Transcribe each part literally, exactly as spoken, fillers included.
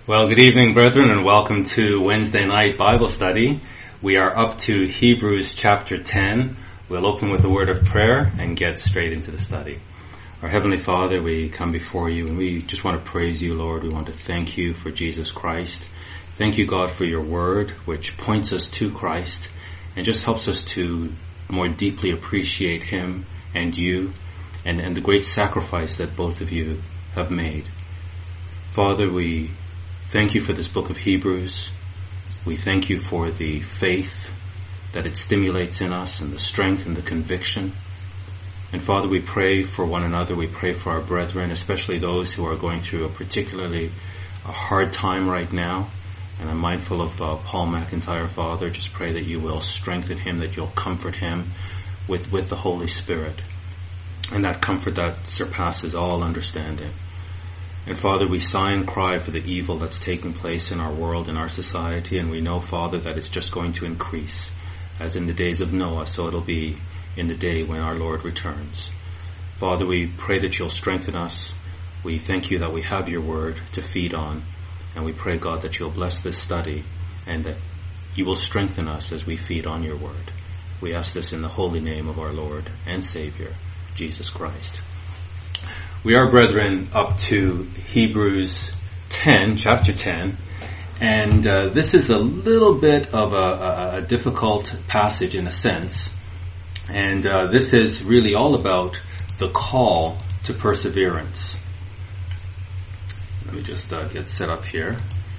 Well, good evening, brethren, and welcome to Wednesday night Bible study. We are up to Hebrews chapter ten. We'll open with a word of prayer and get straight into the study. Our Heavenly Father, we come before you and we just want to praise you, Lord. We want to thank you for Jesus Christ. Thank you, God, for your word, which points us to Christ and just helps us to more deeply appreciate him and you and, and the great sacrifice that both of you have made. Father, we thank you for this book of Hebrews. We thank you for the faith that it stimulates in us and the strength and the conviction. And Father, we pray for one another. We pray for our brethren, especially those who are going through a particularly a hard time right now. And I'm mindful of uh, Paul McIntyre, Father. Just pray that you will strengthen him, that you'll comfort him with, with the Holy Spirit. And that comfort that surpasses all understanding. And Father, we sigh and cry for the evil that's taking place in our world, in our society, and we know, Father, that it's just going to increase, as in the days of Noah, so it'll be in the day when our Lord returns. Father, we pray that you'll strengthen us. We thank you that we have your word to feed on, and we pray, God, that you'll bless this study, and that you will strengthen us as we feed on your word. We ask this in the holy name of our Lord and Savior, Jesus Christ. We are, brethren, up to Hebrews ten, chapter ten, and uh, this is a little bit of a, a, a difficult passage in a sense, and uh, this is really all about the call to perseverance. Let me just uh, get set up here.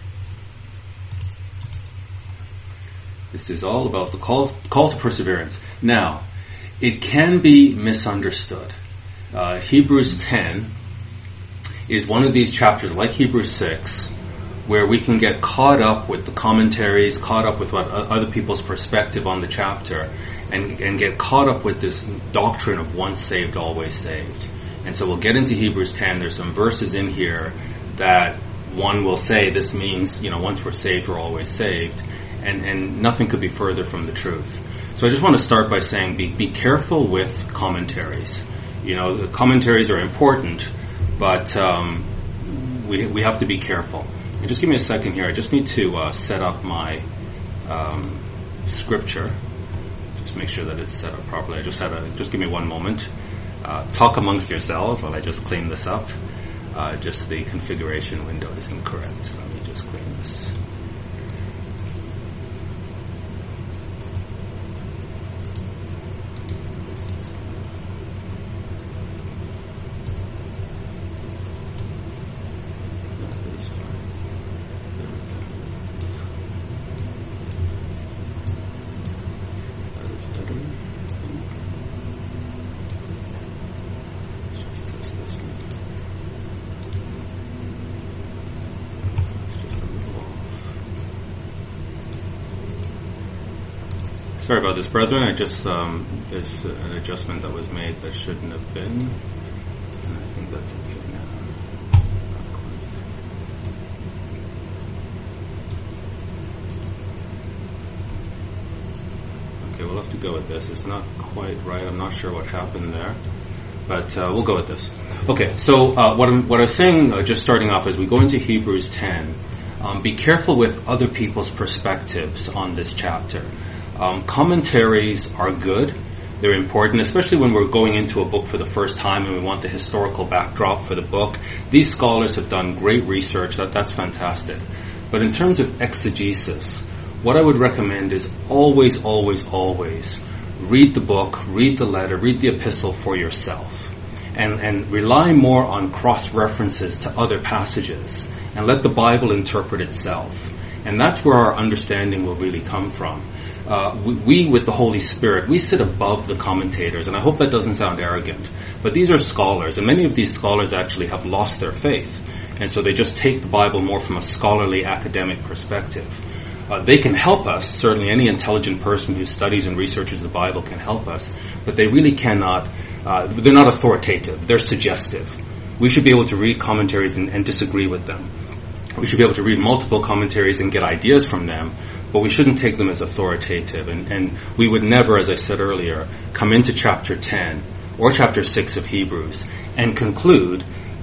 This is all about the call, call to perseverance. Now, it can be misunderstood. Uh, Hebrews ten is one of these chapters, like Hebrews six, where we can get caught up with the commentaries, caught up with what other people's perspective on the chapter, and, and get caught up with this doctrine of once saved, always saved. And so we'll get into Hebrews ten. There's some verses in here that one will say this means, you know, once we're saved, we're always saved. And, and nothing could be further from the truth. So I just want to start by saying be, be careful with commentaries. You know, the commentaries are important, but um, we we have to be careful. And just give me a second here. I just need to uh, set up my um, scripture. Just make sure that it's set up properly. I just had a. Just give me one moment. Uh, talk amongst yourselves while I just clean this up. Uh, just the configuration window is incorrect. Let me just clean this. Sorry about this, brethren. I just, um, there's an adjustment that was made that shouldn't have been. And I think that's okay now. Okay, we'll have to go with this. It's not quite right. I'm not sure what happened there. But uh, we'll go with this. Okay, so uh, what, I'm, what I was saying, uh, just starting off, as we go into Hebrews ten, um, be careful with other people's perspectives on this chapter. Um, commentaries are good. They're important, especially when we're going into a book for the first time and we want the historical backdrop for the book. These scholars have done great research. That, that's fantastic. But in terms of exegesis, what I would recommend is always, always, always read the book, read the letter, read the epistle for yourself. And, and rely more on cross-references to other passages. And let the Bible interpret itself. And that's where our understanding will really come from. Uh, we, we, with the Holy Spirit, we sit above the commentators, and I hope that doesn't sound arrogant, but these are scholars, and many of these scholars actually have lost their faith, and so they just take the Bible more from a scholarly academic perspective. Uh, they can help us, certainly any intelligent person who studies and researches the Bible can help us, but they really cannot, uh, they're not authoritative, they're suggestive. We should be able to read commentaries and, and disagree with them. We should be able to read multiple commentaries and get ideas from them, but we shouldn't take them as authoritative. And, and we would never, as I said earlier, come into chapter ten or chapter six of Hebrews and conclude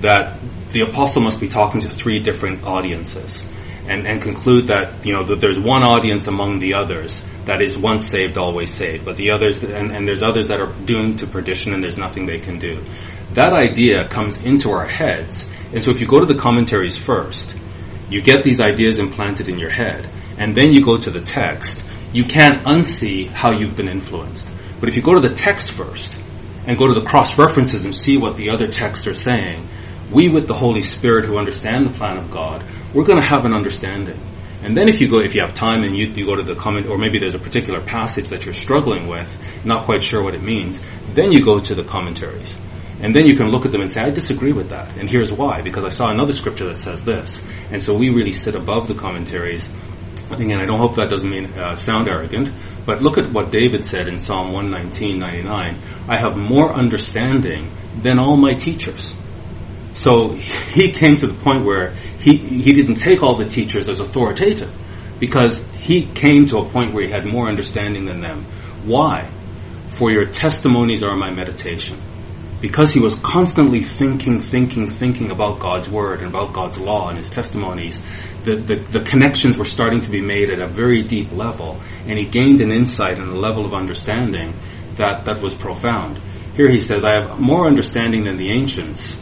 that the apostle must be talking to three different audiences, and, and conclude that, you know, that there's one audience among the others that is once saved, always saved, but the others, and, and there's others that are doomed to perdition and there's nothing they can do. That idea comes into our heads, and so if you go to the commentaries first, you get these ideas implanted in your head, and then you go to the text, you can't unsee how you've been influenced. But if you go to the text first, and go to the cross-references and see what the other texts are saying, we with the Holy Spirit who understand the plan of God, we're going to have an understanding. And then if you go, if you have time and you, you go to the comment, or maybe there's a particular passage that you're struggling with, not quite sure what it means, then you go to the commentaries. And then you can look at them and say, I disagree with that. And here's why, because I saw another scripture that says this. And so we really sit above the commentaries. Again, I don't hope that doesn't mean uh, sound arrogant, but look at what David said in Psalm one nineteen ninety-nine. I have more understanding than all my teachers. So he came to the point where he, he didn't take all the teachers as authoritative, because he came to a point where he had more understanding than them. Why? For your testimonies are my meditation. Because he was constantly thinking, thinking, thinking about God's word and about God's law and his testimonies, the, the, the connections were starting to be made at a very deep level, and he gained an insight and a level of understanding that, that was profound. Here he says, I have more understanding than the ancients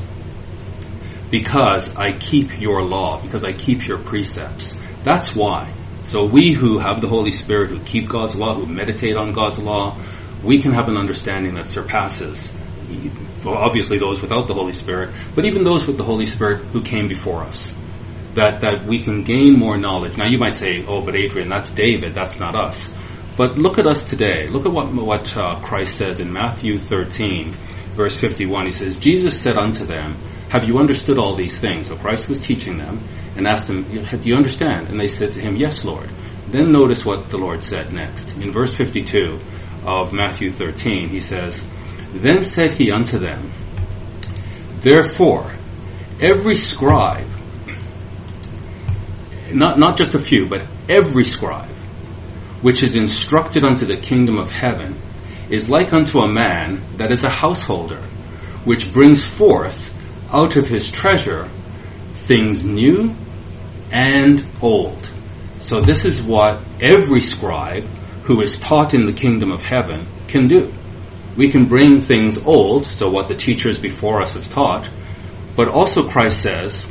because I keep your law, because I keep your precepts. That's why. So we who have the Holy Spirit, who keep God's law, who meditate on God's law, we can have an understanding that surpasses, well, obviously those without the Holy Spirit, but even those with the Holy Spirit who came before us. That that we can gain more knowledge. Now you might say, oh, but Adrian, that's David, that's not us. But look at us today. Look at what, what uh, Christ says in Matthew thirteen, verse fifty-one. He says, Jesus said unto them, have you understood all these things? So Christ was teaching them and asked them, do you understand? And they said to him, yes, Lord. Then notice what the Lord said next. In verse fifty-two of Matthew thirteen, he says, then said he unto them, therefore, every scribe, not, not just a few, but every scribe, which is instructed unto the kingdom of heaven, is like unto a man that is a householder, which brings forth out of his treasure things new and old. So this is what every scribe who is taught in the kingdom of heaven can do. We can bring things old, so what the teachers before us have taught, but also Christ says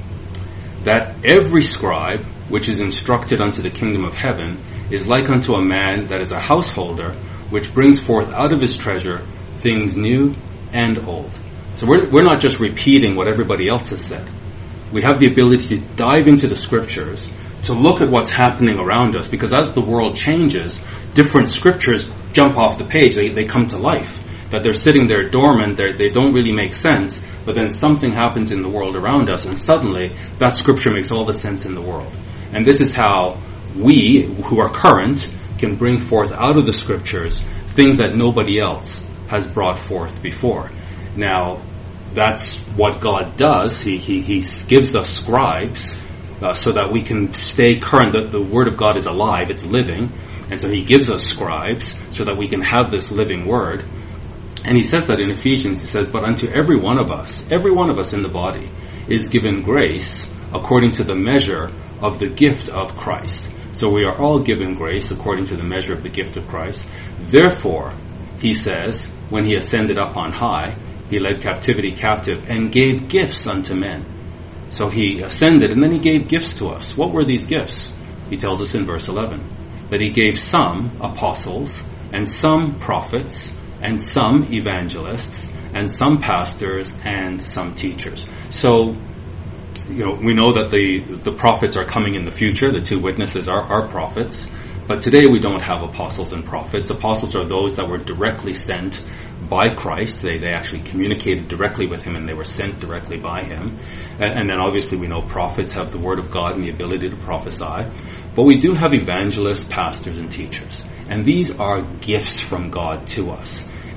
that every scribe which is instructed unto the kingdom of heaven is like unto a man that is a householder, which brings forth out of his treasure things new and old. So we're, we're not just repeating what everybody else has said. We have the ability to dive into the scriptures, to look at what's happening around us, because as the world changes, different scriptures jump off the page, they, they come to life. That they're sitting there dormant, they're, they don't really make sense, but then something happens in the world around us, and suddenly that scripture makes all the sense in the world. And this is how we, who are current, can bring forth out of the scriptures things that nobody else has brought forth before. Now, that's what God does. He, he, he gives us scribes uh, so that we can stay current. The, the Word of God is alive, it's living, and so He gives us scribes so that we can have this living Word. And He says that in Ephesians. He says, but unto every one of us, every one of us in the body, is given grace according to the measure of the gift of Christ. So we are all given grace according to the measure of the gift of Christ. Therefore, He says, when He ascended up on high, He led captivity captive and gave gifts unto men. So He ascended and then He gave gifts to us. What were these gifts? He tells us in verse eleven that He gave some apostles and some prophets and some evangelists and some pastors and some teachers. So, you know, we know that the, the prophets are coming in the future. The two witnesses are, are prophets. But today we don't have apostles and prophets. Apostles are those that were directly sent by Christ. They they actually communicated directly with Him and they were sent directly by Him. And, and then obviously we know prophets have the Word of God and the ability to prophesy. But we do have evangelists, pastors, and teachers. And these are gifts from God to us.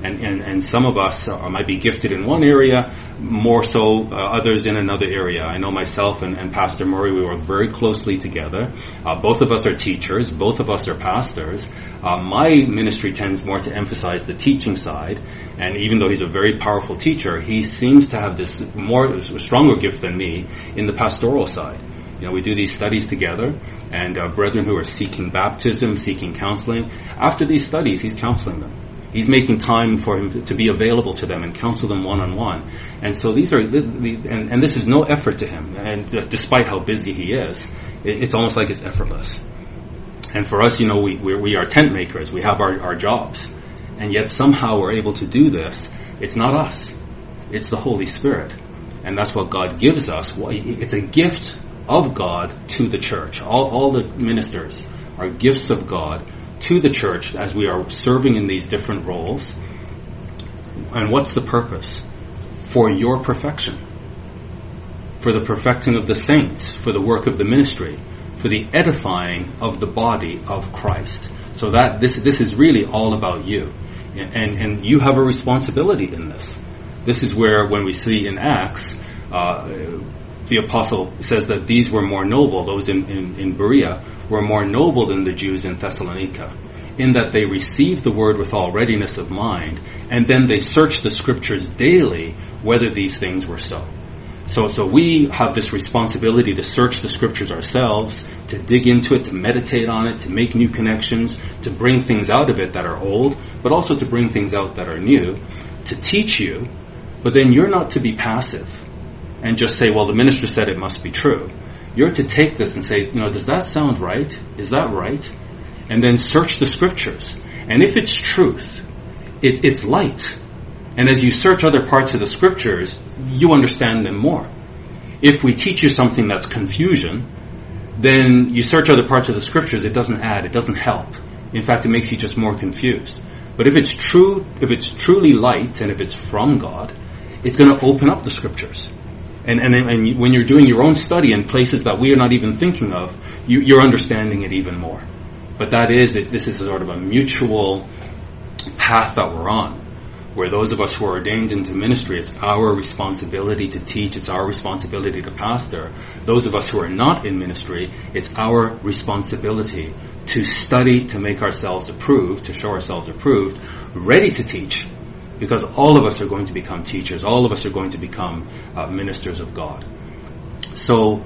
And, and, and some of us uh, might be gifted in one area, more so uh, others in another area. I know myself and, and Pastor Murray, we work very closely together. Uh, both of us are teachers. Both of us are pastors. Uh, my ministry tends more to emphasize the teaching side. And even though he's a very powerful teacher, he seems to have this more stronger gift than me in the pastoral side. You know, we do these studies together, and uh, brethren who are seeking baptism, seeking counseling, after these studies, he's counseling them. He's making time for him to be available to them and counsel them one-on-one. And so these are, and, and this is no effort to him. And despite how busy he is, it's almost like it's effortless. And for us, you know, we, we, we are tent makers. We have our, our jobs. And yet somehow we're able to do this. It's not us. It's the Holy Spirit. And that's what God gives us. It's a gift of God to the church. All, all the ministers are gifts of God to the church as we are serving in these different roles. And what's the purpose? For your perfection. For the perfecting of the saints. For the work of the ministry. For the edifying of the body of Christ. So that this this is really all about you. And, and you have a responsibility in this. This is where, when we see in Acts, uh, the apostle says that these were more noble, those in, in, in Berea were more noble than the Jews in Thessalonica, in that they received the word with all readiness of mind, and then they searched the scriptures daily whether these things were so. So, so we have this responsibility to search the scriptures ourselves, to dig into it, to meditate on it, to make new connections, to bring things out of it that are old, but also to bring things out that are new, to teach you. But then you're not to be passive and just say, well, the minister said it must be true. You're to take this and say, you know, does that sound right? Is that right? And then search the scriptures. And if it's truth, it, it's light. And as you search other parts of the scriptures, you understand them more. If we teach you something that's confusion, then you search other parts of the scriptures, it doesn't add, it doesn't help. In fact, it makes you just more confused. But if it's true, if it's truly light, and if it's from God, it's going to open up the scriptures. And, and, and when you're doing your own study in places that we are not even thinking of, you, you're understanding it even more. But that is, it, this is sort of a mutual path that we're on, where those of us who are ordained into ministry, it's our responsibility to teach, it's our responsibility to pastor. Those of us who are not in ministry, it's our responsibility to study, to make ourselves approved, to show ourselves approved, ready to teach. Because all of us are going to become teachers. All of us are going to become uh, ministers of God. So,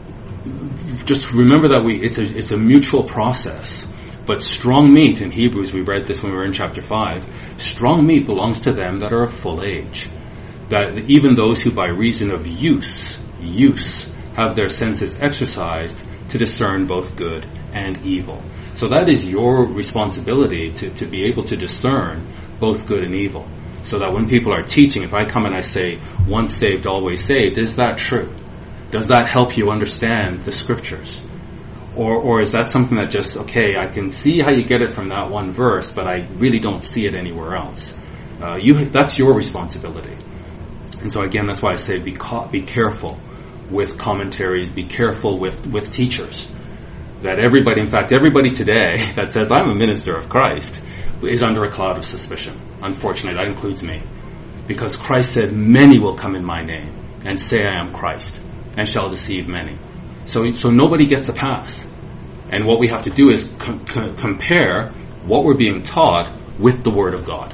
just remember that we it's a it's a mutual process. But strong meat, in Hebrews, we read this when we were in chapter five, strong meat belongs to them that are of full age. That even those who by reason of use, use, have their senses exercised to discern both good and evil. So that is your responsibility to, to be able to discern both good and evil. So that when people are teaching, if I come and I say, once saved, always saved, is that true? Does that help you understand the scriptures? Or, or is that something that just, okay, I can see how you get it from that one verse, but I really don't see it anywhere else? Uh, you, that's your responsibility. And so again, that's why I say be ca- be careful with commentaries, be careful with, with teachers. That everybody, in fact, everybody today that says, I'm a minister of Christ, is under a cloud of suspicion. Unfortunately, that includes me. Because Christ said, many will come in my name and say I am Christ, and shall deceive many. So, so nobody gets a pass. And what we have to do is com- com- compare what we're being taught with the Word of God.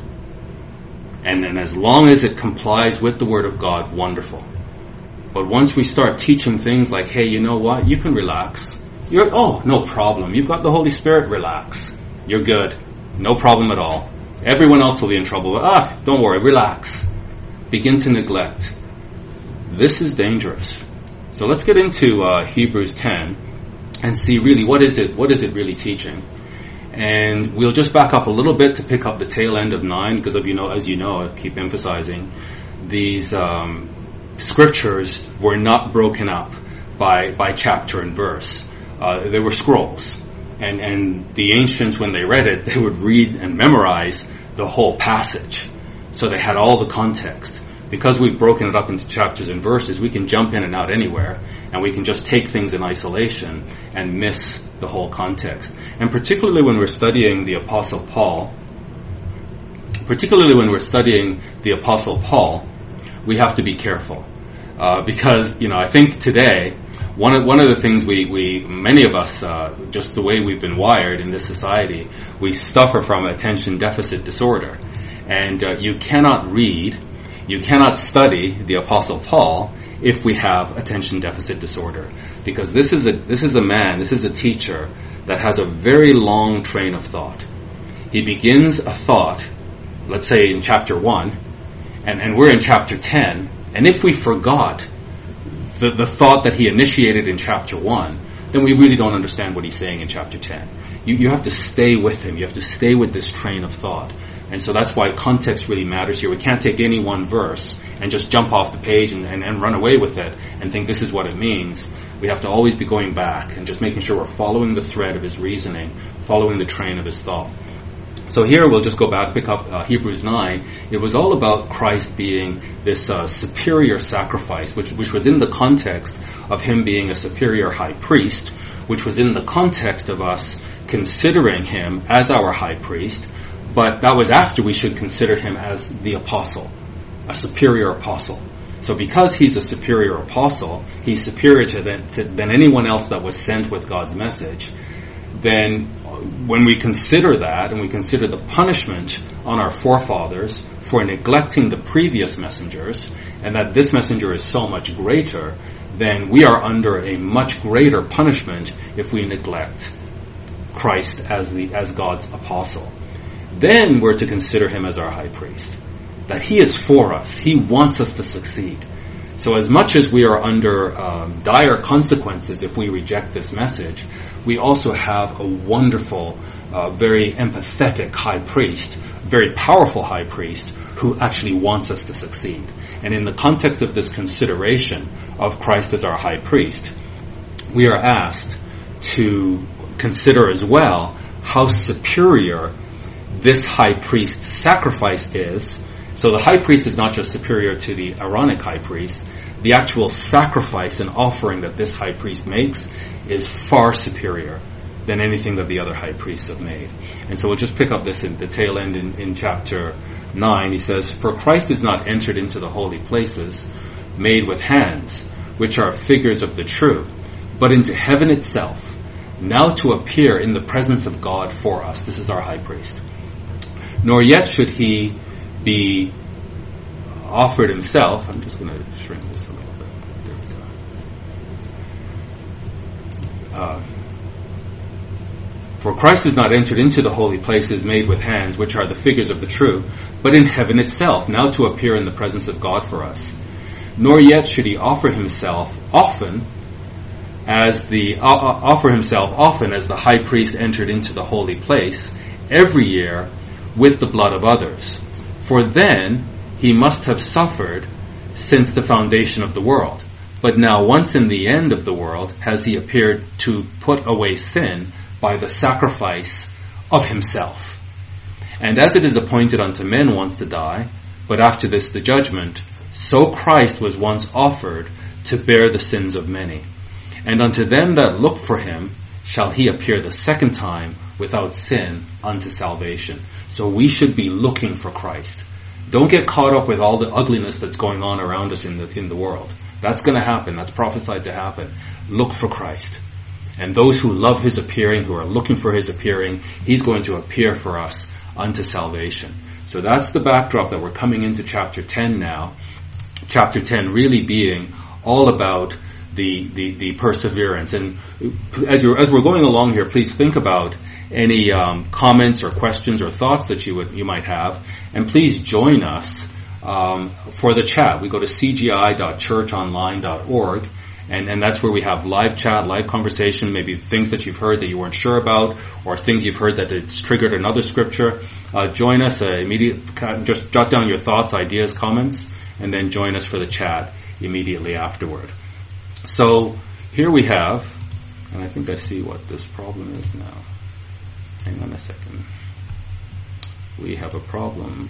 And then as long as it complies with the Word of God, wonderful. But once we start teaching things like, hey, you know what, you can relax. You're, oh, no problem. You've got the Holy Spirit, relax. You're good. No problem at all. Everyone else will be in trouble. But, ah, don't worry, relax. Begin to neglect. This is dangerous. So let's get into uh, Hebrews ten and see really what is it, what is it really teaching. And we'll just back up a little bit to pick up the tail end of nine, because of you know, as you know, I keep emphasizing, these um, scriptures were not broken up by by chapter and verse. Uh, they were scrolls. And, and the ancients, when they read it, they would read and memorize the whole passage. So they had all the context. Because we've broken it up into chapters and verses, we can jump in and out anywhere, and we can just take things in isolation and miss the whole context. And particularly when we're studying the Apostle Paul, particularly when we're studying the Apostle Paul, we have to be careful. Uh, because, you know, I think today, one of, one of the things we, we many of us, uh, just the way we've been wired in this society, we suffer from attention deficit disorder. And uh, you cannot read, you cannot study the Apostle Paul if we have attention deficit disorder. Because this is a, this is a man, this is a teacher that has a very long train of thought. He begins a thought, let's say in chapter one, and, and we're in chapter ten, and if we forgot the, the thought that he initiated in chapter one, then we really don't understand what he's saying in chapter ten. You, you have to stay with him. You have to stay with this train of thought. And so that's why context really matters here. We can't take any one verse and just jump off the page and, and, and run away with it and think this is what it means. We have to always be going back and just making sure we're following the thread of his reasoning, following the train of his thought. So here we'll just go back, pick up uh, Hebrews nine. It was all about Christ being this uh, superior sacrifice, which, which was in the context of him being a superior high priest, which was in the context of us considering him as our high priest, but that was after we should consider him as the apostle, a superior apostle. So because he's a superior apostle, he's superior to than, to, than anyone else that was sent with God's message, then when we consider that and we consider the punishment on our forefathers for neglecting the previous messengers, and that this messenger is so much greater, then we are under a much greater punishment if we neglect Christ as the as God's apostle. Then we're to consider him as our high priest, that he is for us. He wants us to succeed. So as much as we are under um, dire consequences if we reject this message, we also have a wonderful, uh, very empathetic high priest, very powerful high priest who actually wants us to succeed. And in the context of this consideration of Christ as our high priest, we are asked to consider as well how superior this high priest's sacrifice is. So the high priest is not just superior to the Aaronic high priest. The actual sacrifice and offering that this high priest makes is far superior than anything that the other high priests have made. And so we'll just pick up this in the tail end in, in chapter nine. He says, "For Christ is not entered into the holy places made with hands, which are figures of the true, but into heaven itself, now to appear in the presence of God for us." This is our high priest. "Nor yet should he be offered himself." I'm just going to shrink this a little bit. There we go. Uh, "For Christ is not entered into the holy places made with hands, which are the figures of the true, but in heaven itself, now to appear in the presence of God for us. Nor yet should he offer himself often as the uh, offer himself often as the high priest entered into the holy place every year with the blood of others. For then he must have suffered since the foundation of the world. But now once in the end of the world has he appeared to put away sin by the sacrifice of himself. And as it is appointed unto men once to die, but after this the judgment, so Christ was once offered to bear the sins of many. And unto them that look for him shall he appear the second time without sin unto salvation." So we should be looking for Christ. Don't get caught up with all the ugliness that's going on around us in the in the world. That's going to happen. That's prophesied to happen. Look for Christ. And those who love his appearing, who are looking for his appearing, he's going to appear for us unto salvation. So that's the backdrop that we're coming into chapter ten now. Chapter ten really being all about the the, the perseverance. And as you're as we're going along here, please think about any um, comments or questions or thoughts that you would you might have, and please join us um, for the chat. We go to c g i dot church online dot org, and, and that's where we have live chat, live conversation, maybe things that you've heard that you weren't sure about, or things you've heard that it's triggered another scripture. Uh, join us, uh, immediate, just jot down your thoughts, ideas, comments, and then join us for the chat immediately afterward. So here we have, and I think I see what this problem is now. Hang on a second. We have a problem.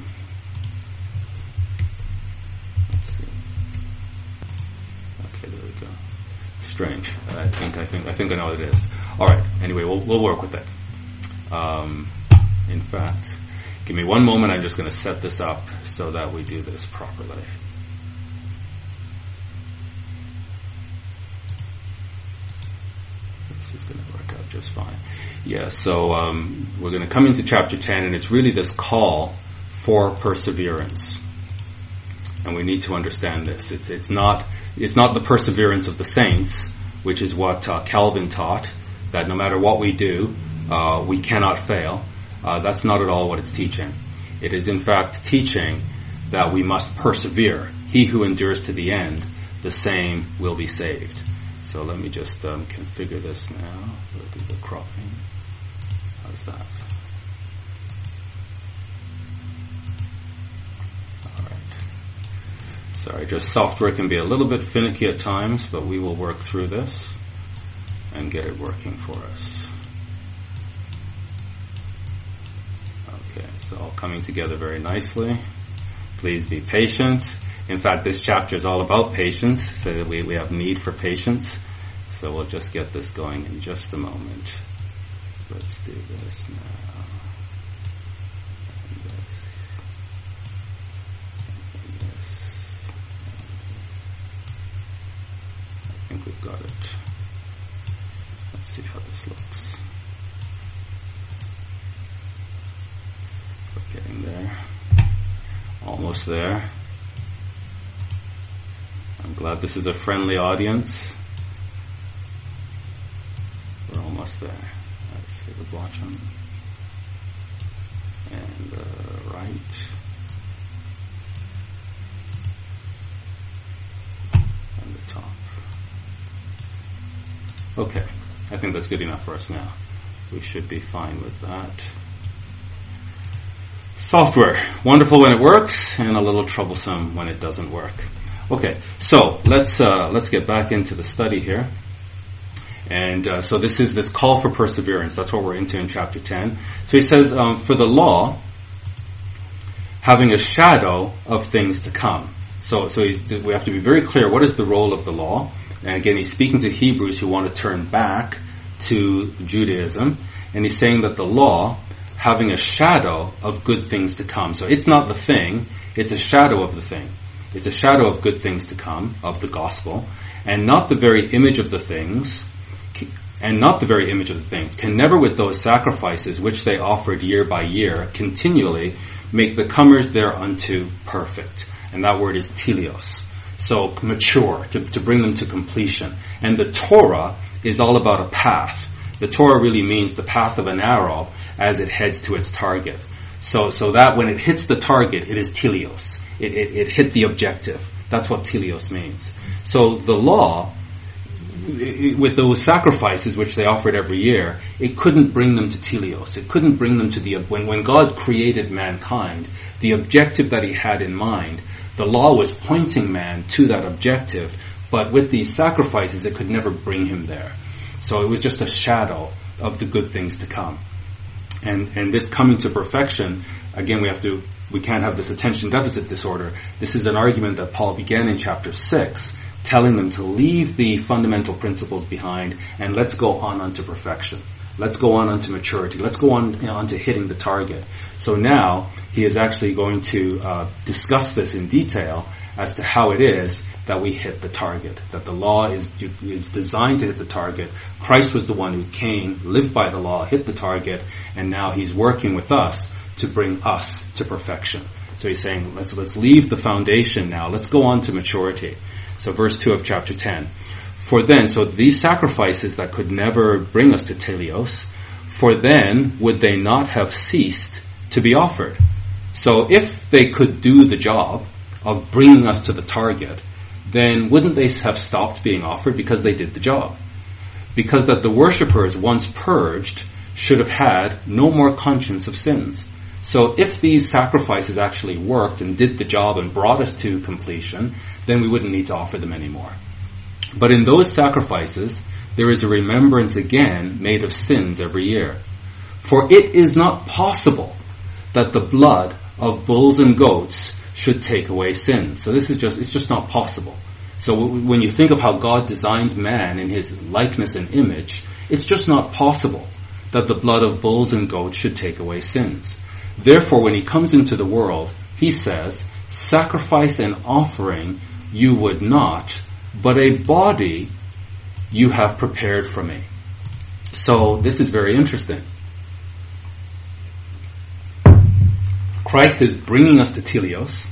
Let's see. Okay, there we go. Strange. I think I think I think I know what it is. All right. Anyway, we'll we'll work with it. Um, in fact, Give me one moment, I'm just going to set this up so that we do this properly. This is going to work out just fine. Yeah, so um, we're going to come into chapter ten, and it's really this call for perseverance. And we need to understand this. It's it's not it's not the perseverance of the saints, which is what uh, Calvin taught, that no matter what we do, uh, we cannot fail. Uh, that's not at all what it's teaching. It is in fact teaching that we must persevere. He who endures to the end, the same will be saved. So let me just um, configure this now. We'll do the cropping. How's that? Sorry, just software can be a little bit finicky at times, but we will work through this and get it working for us. Okay, it's all coming together very nicely. Please be patient. In fact, this chapter is all about patience, so we, we have need for patience. So we'll just get this going in just a moment. Let's do this now. And this. I think we've got it. Let's see how this looks. We're getting there. Almost there. I'm glad this is a friendly audience. We're almost there. Let's see the bottom. And the right. And the top. Okay, I think that's good enough for us now. We should be fine with that. Software, wonderful when it works, and a little troublesome when it doesn't work. Okay, so let's uh, let's get back into the study here. And uh, so this is this call for perseverance. That's what we're into in chapter ten. So he says, um, for the law, having a shadow of things to come. So so he's, we have to be very clear. What is the role of the law? And again, he's speaking to Hebrews who want to turn back to Judaism. And he's saying that the law, having a shadow of good things to come. So it's not the thing, it's a shadow of the thing. It's a shadow of good things to come, of the gospel, and not the very image of the things, and not the very image of the things, can never with those sacrifices which they offered year by year, continually, make the comers thereunto perfect. And that word is teleos. So mature, to, to bring them to completion. And the Torah is all about a path. The Torah really means the path of an arrow as it heads to its target. So so that when it hits the target, it is teleos. It, it, it hit the objective. That's what teleos means. So the law, it, with those sacrifices which they offered every year, it couldn't bring them to teleos. It couldn't bring them to the, when, when God created mankind, the objective that he had in mind, the law was pointing man to that objective, but with these sacrifices, it could never bring him there. So it was just a shadow of the good things to come. And and this coming to perfection, again, we have to, we can't have this attention deficit disorder. This is an argument that Paul began in chapter six, telling them to leave the fundamental principles behind and let's go on unto perfection. Let's go on unto maturity. Let's go on, you know, onto hitting the target. So now he is actually going to uh, discuss this in detail as to how it is that we hit the target, that the law is is designed to hit the target. Christ was the one who came, lived by the law, hit the target, and now he's working with us to bring us to perfection. So he's saying, let's let's leave the foundation now. Let's go on to maturity. So verse two of chapter ten. For then, so these sacrifices that could never bring us to teleos, for then would they not have ceased to be offered? So if they could do the job of bringing us to the target, then wouldn't they have stopped being offered because they did the job? Because that the worshippers, once purged, should have had no more conscience of sins. So if these sacrifices actually worked and did the job and brought us to completion, then we wouldn't need to offer them anymore. But in those sacrifices, there is a remembrance again made of sins every year. For it is not possible that the blood of bulls and goats should take away sins. So this is just, it's just not possible. So when you think of how God designed man in his likeness and image, it's just not possible that the blood of bulls and goats should take away sins. Therefore, when he comes into the world, he says, sacrifice and offering you would not, but a body you have prepared for me. So this is very interesting. Christ is bringing us to Teleios.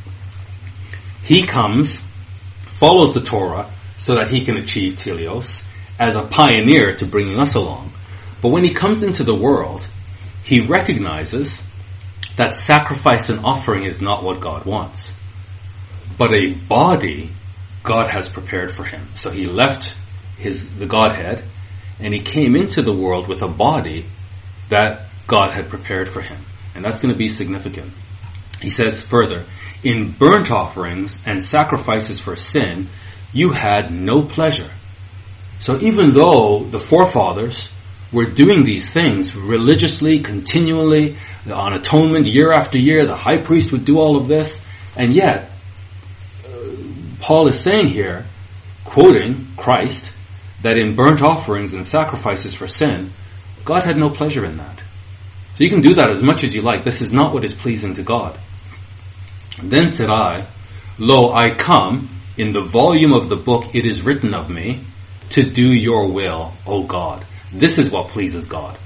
He comes, follows the Torah so that he can achieve Teleios as a pioneer to bringing us along. But when he comes into the world, he recognizes that sacrifice and offering is not what God wants, but a body God has prepared for him. So he left his the Godhead and he came into the world with a body that God had prepared for him. And that's going to be significant. He says further, in burnt offerings and sacrifices for sin, you had no pleasure. So even though the forefathers were doing these things religiously, continually, on atonement year after year, the high priest would do all of this, and yet, uh, Paul is saying here, quoting Christ, that in burnt offerings and sacrifices for sin, God had no pleasure in that. So you can do that as much as you like. This is not what is pleasing to God. Then said I, Lo, I come, in the volume of the book it is written of me, to do your will, O God. This is what pleases God.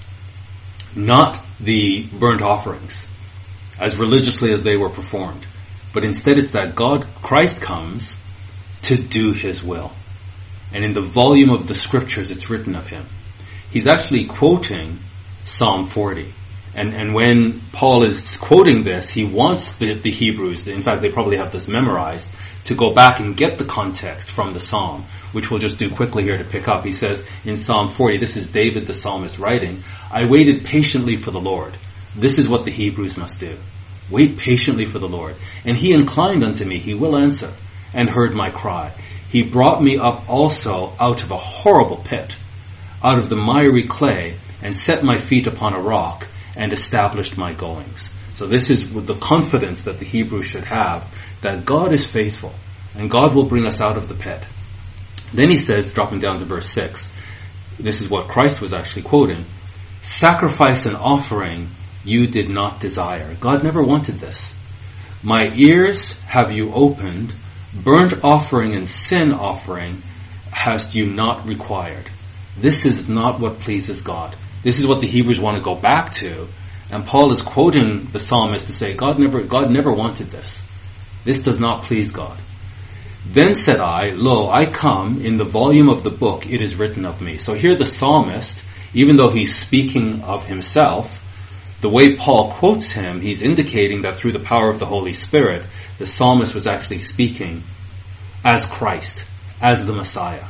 Not the burnt offerings, as religiously as they were performed. But instead it's that God, Christ comes to do his will. And in the volume of the scriptures it's written of him. He's actually quoting Psalm forty. And and when Paul is quoting this, he wants the, the Hebrews, in fact they probably have this memorized, to go back and get the context from the psalm, which we'll just do quickly here to pick up. He says in Psalm forty, this is David the psalmist writing, I waited patiently for the Lord. This is what the Hebrews must do. Wait patiently for the Lord. And he inclined unto me, he will answer, and heard my cry. He brought me up also out of a horrible pit, out of the miry clay, and set my feet upon a rock, and established my goings. So this is the confidence that the Hebrews should have, that God is faithful, and God will bring us out of the pit. Then he says, dropping down to verse six, this is what Christ was actually quoting, sacrifice and offering you did not desire. God never wanted this. My ears have you opened, burnt offering and sin offering hast you not required. This is not what pleases God. This is what the Hebrews want to go back to. And Paul is quoting the psalmist to say, God never, God never wanted this. This does not please God. Then said I, Lo, I come, in the volume of the book it is written of me. So here the psalmist, even though he's speaking of himself, the way Paul quotes him, he's indicating that through the power of the Holy Spirit, the psalmist was actually speaking as Christ, as the Messiah.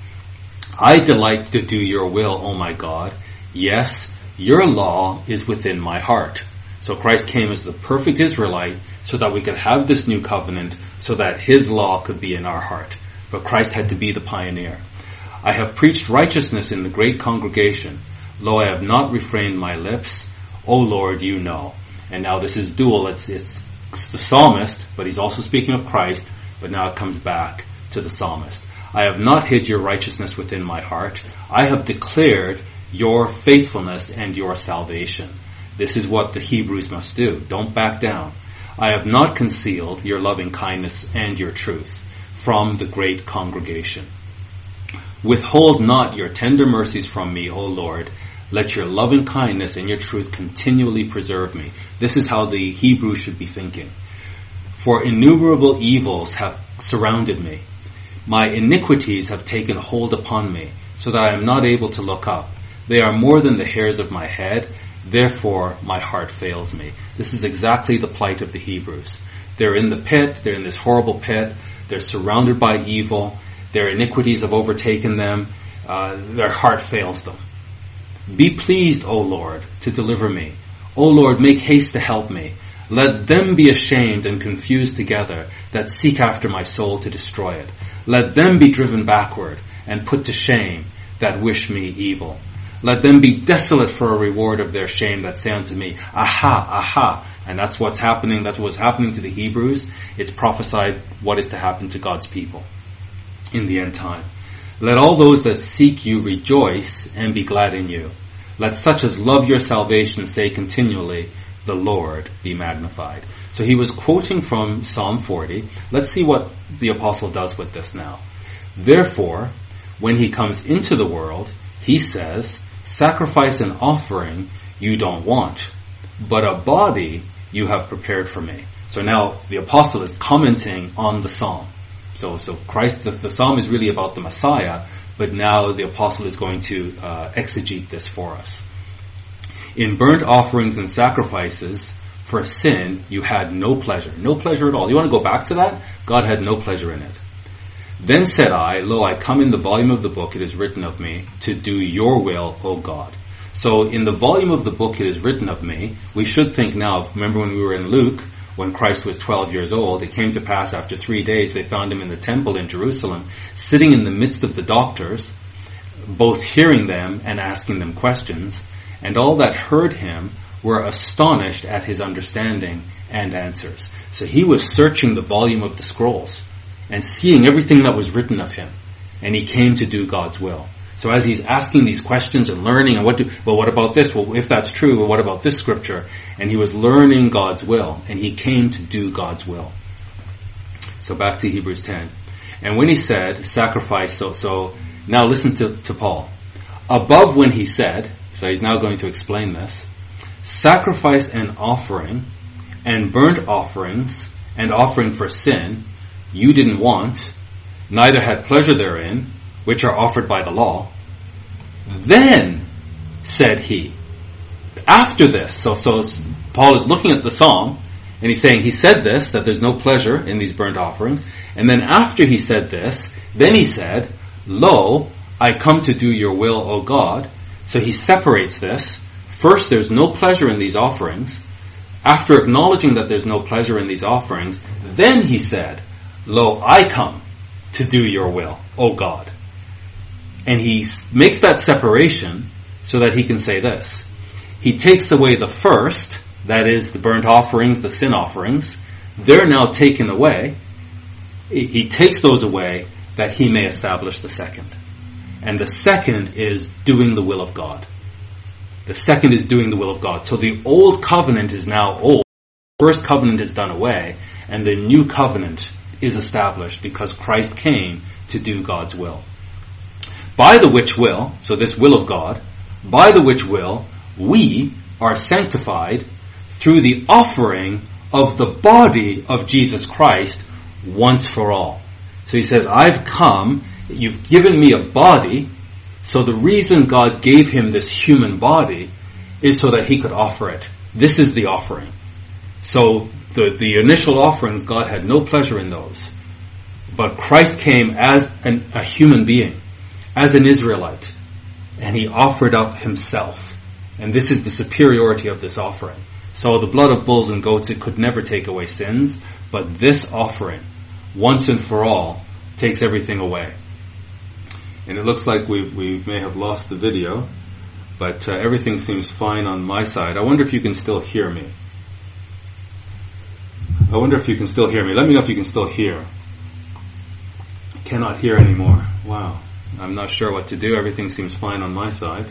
I delight to do your will, O my God. Yes, your law is within my heart. So Christ came as the perfect Israelite so that we could have this new covenant, so that his law could be in our heart. But Christ had to be the pioneer. I have preached righteousness in the great congregation. Lo, I have not refrained my lips. O Lord, you know. And now this is dual. It's, it's the psalmist, but he's also speaking of Christ, but now it comes back to the psalmist. I have not hid your righteousness within my heart. I have declared your faithfulness and your salvation. This is what the Hebrews must do. Don't back down. I have not concealed your loving kindness and your truth from the great congregation. Withhold not your tender mercies from me, O Lord. Let your loving kindness and your truth continually preserve me. This is how the Hebrews should be thinking. For innumerable evils have surrounded me. My iniquities have taken hold upon me, so that I am not able to look up. They are more than the hairs of my head, therefore my heart fails me. This is exactly the plight of the Hebrews. They're in the pit, they're in this horrible pit, they're surrounded by evil, their iniquities have overtaken them, uh, their heart fails them. Be pleased, O Lord, to deliver me. O Lord, make haste to help me. Let them be ashamed and confused together that seek after my soul to destroy it. Let them be driven backward and put to shame that wish me evil. Let them be desolate for a reward of their shame that say unto me, aha, aha. And that's what's happening. That's what's happening to the Hebrews. It's prophesied what is to happen to God's people in the end time. Let all those that seek you rejoice and be glad in you. Let such as love your salvation say continually, the Lord be magnified. So he was quoting from Psalm forty. Let's see what the apostle does with this now. Therefore, when he comes into the world, he says, sacrifice and offering you don't want, but a body you have prepared for me. So now the apostle is commenting on the psalm. So, so Christ, the, the psalm is really about the Messiah, but now the apostle is going to uh, exegete this for us. In burnt offerings and sacrifices for sin, you had no pleasure. No pleasure at all. You want to go back to that? God had no pleasure in it. Then said I, lo, I come in the volume of the book, it is written of me, to do your will, O God. So in the volume of the book, it is written of me. We should think now, remember when we were in Luke, when Christ was twelve years old, it came to pass after three days, they found him in the temple in Jerusalem, sitting in the midst of the doctors, both hearing them and asking them questions. And all that heard him were astonished at his understanding and answers. So he was searching the volume of the scrolls and seeing everything that was written of him. And he came to do God's will. So as he's asking these questions and learning, and what do, well, what about this? Well, if that's true, well, what about this scripture? And he was learning God's will, and he came to do God's will. So back to Hebrews ten. And when he said, sacrifice, so, so now listen to, to Paul. Above when he said, so he's now going to explain this, sacrifice and offering, and burnt offerings, and offering for sin, you didn't want, neither had pleasure therein, which are offered by the law. Then said he, after this, so, so Paul is looking at the psalm, and he's saying, he said this, that there's no pleasure in these burnt offerings, and then after he said this, then he said, lo, I come to do your will, O God. So he separates this. First, there's no pleasure in these offerings. After acknowledging that there's no pleasure in these offerings, then he said, lo, I come to do your will, O God. And he makes that separation so that he can say this. He takes away the first, that is the burnt offerings, the sin offerings. They're now taken away. He takes those away that he may establish the second. And the second is doing the will of God. The second is doing the will of God. So the old covenant is now old. The first covenant is done away, and the new covenant is established because Christ came to do God's will. By the which will, so this will of God, by the which will, we are sanctified through the offering of the body of Jesus Christ once for all. So he says, I've come, you've given me a body, so the reason God gave him this human body is so that he could offer it. This is the offering. So the, the initial offerings, God had no pleasure in those. But Christ came as an, a human being, as an Israelite, and he offered up himself. And this is the superiority of this offering. So the blood of bulls and goats, it could never take away sins, but this offering, once and for all, takes everything away. And it looks like we we may have lost the video, but uh, everything seems fine on my side. I wonder if you can still hear me. I wonder if you can still hear me. Let me know if you can still hear. I cannot hear anymore. Wow. I'm not sure what to do. Everything seems fine on my side.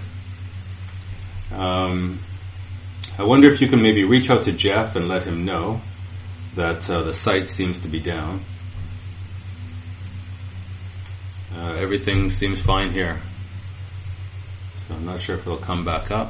Um, I wonder if you can maybe reach out to Jeff and let him know that uh, the site seems to be down. Uh, everything seems fine here. So I'm not sure if it'll come back up.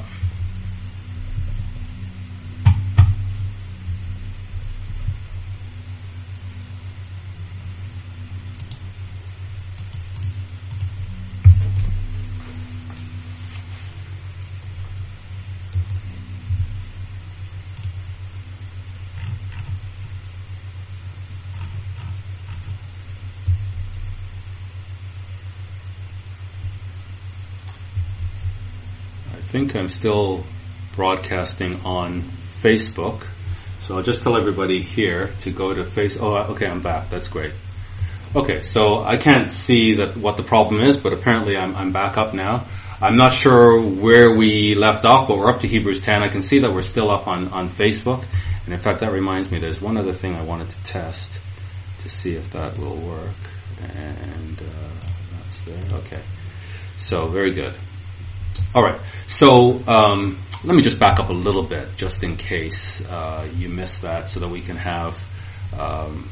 I think I'm still broadcasting on Facebook, so I'll just tell everybody here to go to face. Oh, okay, I'm back. That's great. Okay, so I can't see that what the problem is, but apparently I'm, I'm back up now. I'm not sure where we left off, but we're up to Hebrews ten. I can see that we're still up on, on Facebook, and in fact, that reminds me. There's one other thing I wanted to test to see if that will work, and uh, that's there. Okay, so very good. All right. So um, let me just back up a little bit, just in case uh, you missed that, so that we can have um,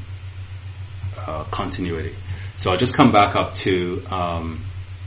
uh, continuity. So I'll just come back up to um,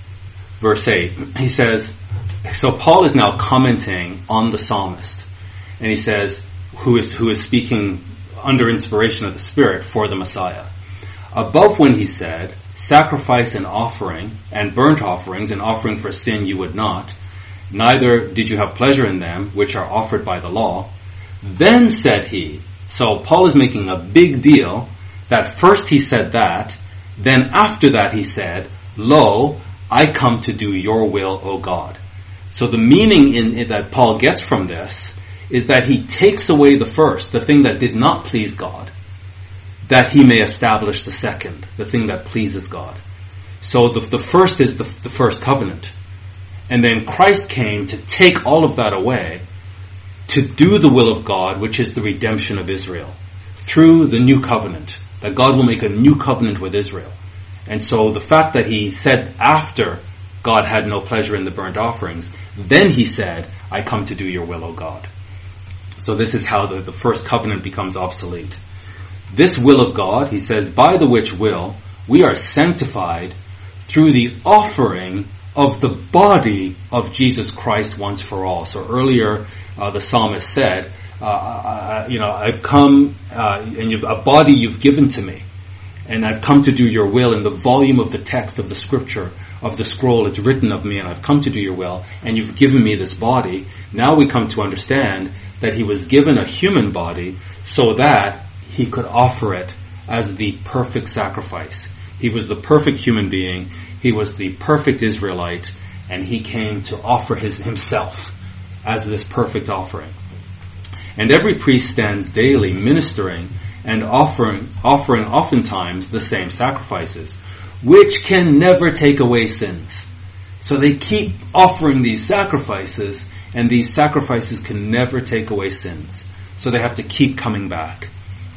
verse eight. He says, so Paul is now commenting on the psalmist, and he says, who is who is speaking under inspiration of the Spirit for the Messiah. Above when he said, sacrifice and offering, and burnt offerings, and offering for sin you would not, neither did you have pleasure in them, which are offered by the law. Then said he, so Paul is making a big deal that first he said that, then after that he said, lo, I come to do your will, O God. So the meaning in, in that Paul gets from this is that he takes away the first, the thing that did not please God, that he may establish the second, the thing that pleases God. So the, the first is the, the first covenant. And then Christ came to take all of that away, to do the will of God, which is the redemption of Israel, through the new covenant, that God will make a new covenant with Israel. And so the fact that he said after God had no pleasure in the burnt offerings, then he said, I come to do your will, O God. So this is how the, the first covenant becomes obsolete. This will of God, he says, by the which will we are sanctified through the offering of the body of Jesus Christ once for all. So earlier uh, the psalmist said, uh, uh, you know, I've come uh, and you've, a body you've given to me, and I've come to do your will. In the volume of the text of the scripture, of the scroll, it's written of me, and I've come to do your will, and you've given me this body. Now we come to understand that he was given a human body so that he could offer it as the perfect sacrifice. He was the perfect human being. He was the perfect Israelite, and he came to offer his himself as this perfect offering. And every priest stands daily ministering and offering, offering oftentimes the same sacrifices, which can never take away sins. So they keep offering these sacrifices, and these sacrifices can never take away sins. So they have to keep coming back.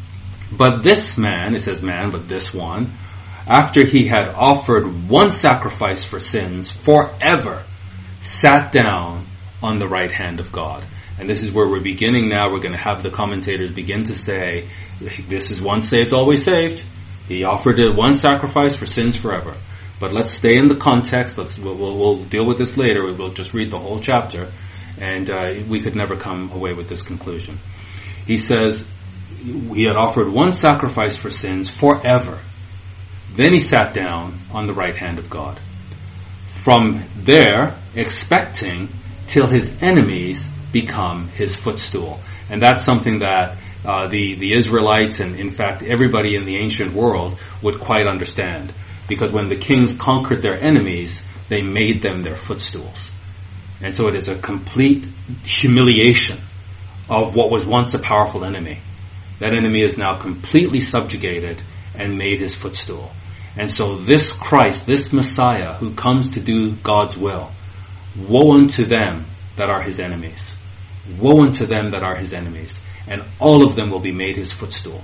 But this man, it says man, but this one, after he had offered one sacrifice for sins forever, sat down on the right hand of God. And this is where we're beginning now. We're going to have the commentators begin to say, this is once saved, always saved. He offered it one sacrifice for sins forever. But let's stay in the context. Let's, we'll, we'll, we'll deal with this later. We'll just read the whole chapter. And uh, we could never come away with this conclusion. He says, he had offered one sacrifice for sins forever. Then he sat down on the right hand of God. From there, expecting till his enemies become his footstool. And that's something that uh, the, the Israelites, and in fact everybody in the ancient world, would quite understand. Because when the kings conquered their enemies, they made them their footstools. And so it is a complete humiliation of what was once a powerful enemy. That enemy is now completely subjugated and made his footstool. And so this Christ, this Messiah who comes to do God's will, woe unto them that are his enemies. Woe unto them that are his enemies. And all of them will be made his footstool.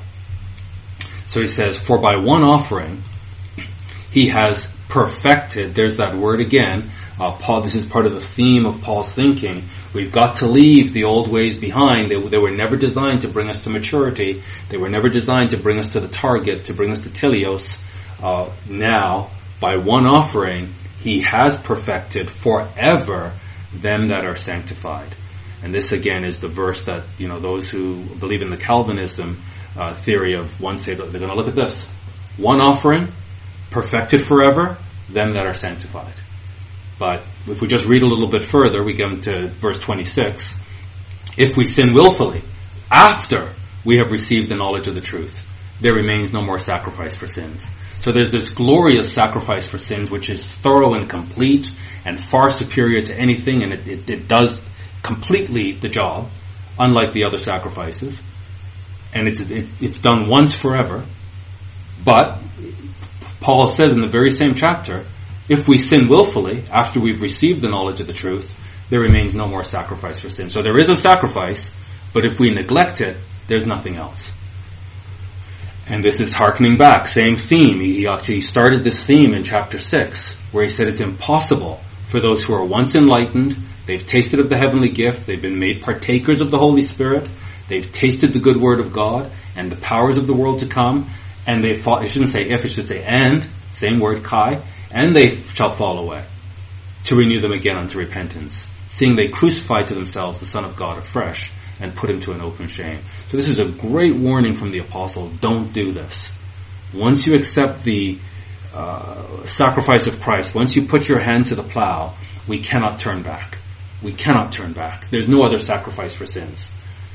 So he says, for by one offering he has perfected, there's that word again. Uh, Paul, this is part of the theme of Paul's thinking. We've got to leave the old ways behind. They, they were never designed to bring us to maturity. They were never designed to bring us to the target, to bring us to teleos. Uh, now, by one offering, he has perfected forever them that are sanctified. And this again is the verse that, you know, those who believe in the Calvinism uh, theory of one saved, they're going to look at this. One offering, perfected forever, them that are sanctified. But if we just read a little bit further, we come to verse twenty-six. If we sin willfully, after we have received the knowledge of the truth, there remains no more sacrifice for sins. So there's this glorious sacrifice for sins, which is thorough and complete and far superior to anything, and it, it, it does completely the job, unlike the other sacrifices. And it's, it, it's done once forever. But Paul says in the very same chapter, if we sin willfully, after we've received the knowledge of the truth, there remains no more sacrifice for sin. So there is a sacrifice, but if we neglect it, there's nothing else. And this is hearkening back, same theme. He actually started this theme in chapter six, where he said it's impossible for for those who are once enlightened. They've tasted of the heavenly gift. They've been made partakers of the Holy Spirit. They've tasted the good word of God and the powers of the world to come. And they fall, it shouldn't say if, it should say and, same word, kai, and they shall fall away, to renew them again unto repentance, seeing they crucify to themselves the Son of God afresh and put him to an open shame. So this is a great warning from the apostle. Don't do this. Once you accept the uh, sacrifice of Christ, once you put your hand to the plow, we cannot turn back. We cannot turn back. There's no other sacrifice for sins.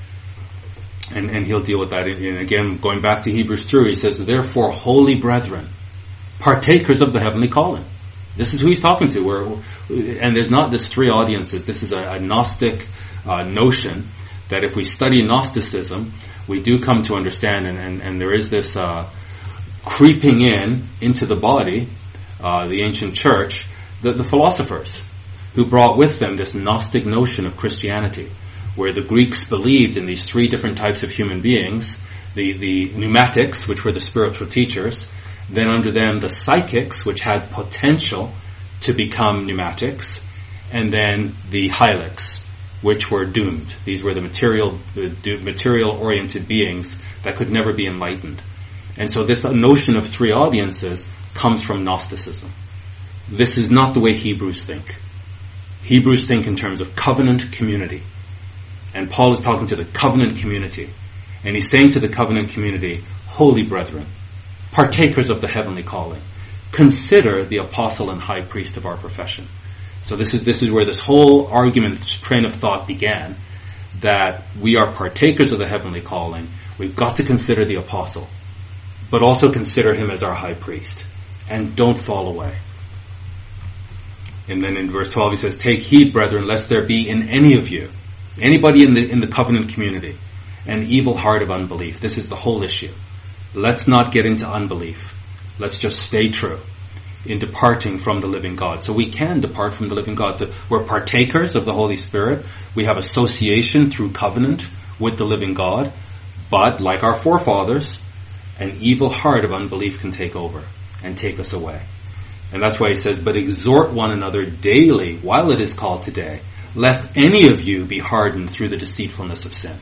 And, and he'll deal with that. And again, going back to Hebrews two, he says, therefore, holy brethren, partakers of the heavenly calling. This is who he's talking to. We're, and there's not this three audiences. This is a, a Gnostic uh, notion that if we study Gnosticism, we do come to understand, and, and, and there is this uh, creeping in into the body, uh, the ancient church, the, the philosophers, who brought with them this Gnostic notion of Christianity, where the Greeks believed in these three different types of human beings, the, the pneumatics, which were the spiritual teachers, then under them the psychics, which had potential to become pneumatics, and then the hylics, which were doomed. These were the material, the material-oriented beings that could never be enlightened. And so this notion of three audiences comes from Gnosticism. This is not the way Hebrews think. Hebrews think in terms of covenant community. And Paul is talking to the covenant community. And he's saying to the covenant community, holy brethren, partakers of the heavenly calling, consider the apostle and high priest of our profession. So this is this is where this whole argument, this train of thought began, that we are partakers of the heavenly calling. We've got to consider the apostle, but also consider him as our high priest. And don't fall away. And then in verse twelve he says, take heed, brethren, lest there be in any of you, anybody in the in the covenant community, an evil heart of unbelief. This is the whole issue. Let's not get into unbelief. Let's just stay true in departing from the living God. So we can depart from the living God. We're partakers of the Holy Spirit. We have association through covenant with the living God. But like our forefathers, an evil heart of unbelief can take over and take us away. And that's why he says, but exhort one another daily while it is called today, lest any of you be hardened through the deceitfulness of sin.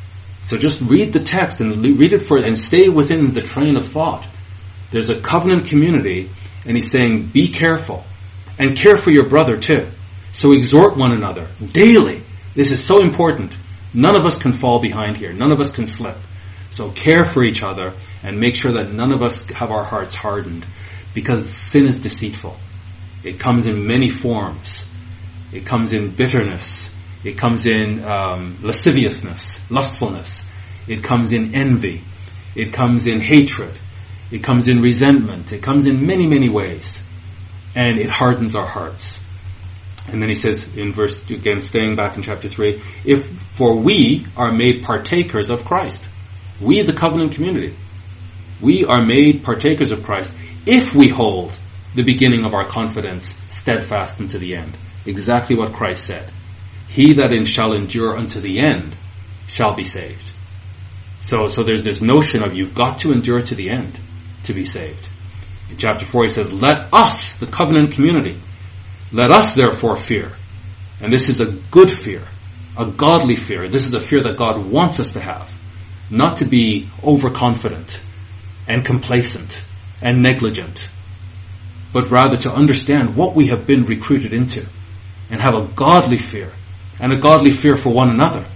So just read the text and read it for, and stay within the train of thought. There's a covenant community, and he's saying, be careful, and care for your brother too. So exhort one another daily. This is so important. None of us can fall behind here. None of us can slip. So care for each other, and make sure that none of us have our hearts hardened, because sin is deceitful. It comes in many forms. It comes in bitterness. It comes in um, lasciviousness, lustfulness. It comes in envy. It comes in hatred. It comes in resentment. It comes in many, many ways. And it hardens our hearts. And then he says in verse, again, staying back in chapter three, if for we are made partakers of Christ. We, the covenant community. We are made partakers of Christ if we hold the beginning of our confidence steadfast unto the end. Exactly what Christ said. He that in shall endure unto the end shall be saved. So, so there's this notion of you've got to endure to the end to be saved. In chapter four he says, let us, the covenant community, let us therefore fear. And this is a good fear, a godly fear. This is a fear that God wants us to have. Not to be overconfident and complacent and negligent, but rather to understand what we have been recruited into and have a godly fear, and a godly fear for one another.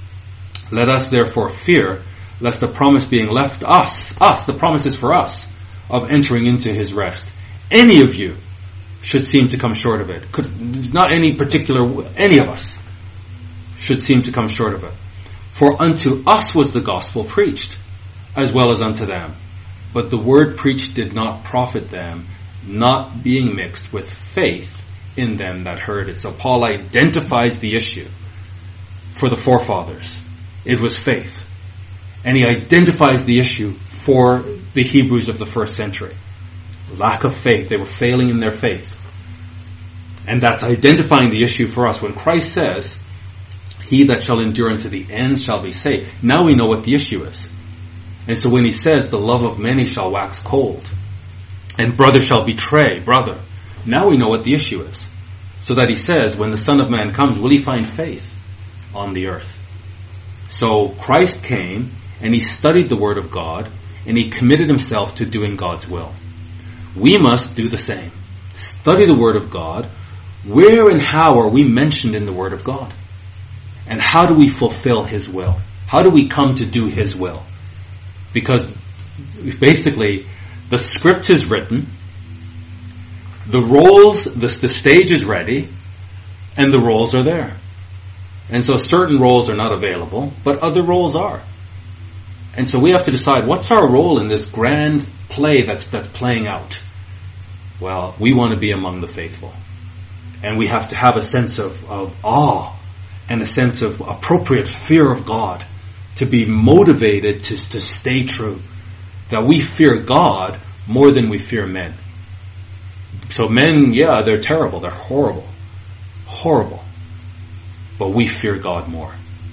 Let us therefore fear, lest the promise being left us, us, the promise is for us, of entering into his rest, any of you should seem to come short of it. Could, not any particular, any of us should seem to come short of it. For unto us was the gospel preached, as well as unto them. But the word preached did not profit them, not being mixed with faith in them that heard it. So Paul identifies the issue for the forefathers. It was faith. And he identifies the issue for the Hebrews of the first century. Lack of faith. They were failing in their faith. And that's identifying the issue for us. When Christ says, he that shall endure unto the end shall be saved. Now we know what the issue is. And so when he says, the love of many shall wax cold, and brother shall betray brother, now we know what the issue is. So that he says, when the Son of Man comes, will he find faith on the earth? So Christ came and he studied the Word of God and he committed himself to doing God's will. We must do the same. Study the Word of God. Where and how are we mentioned in the Word of God? And how do we fulfill His will? How do we come to do His will? Because basically, the script is written, the roles, the, the stage is ready, and the roles are there. And so certain roles are not available, but other roles are. And so we have to decide, what's our role in this grand play that's, that's playing out? Well, we want to be among the faithful. And we have to have a sense of, of awe and a sense of appropriate fear of God to be motivated to, to stay true. That we fear God more than we fear men. So men, yeah, they're terrible. They're horrible. Horrible. But we fear God more.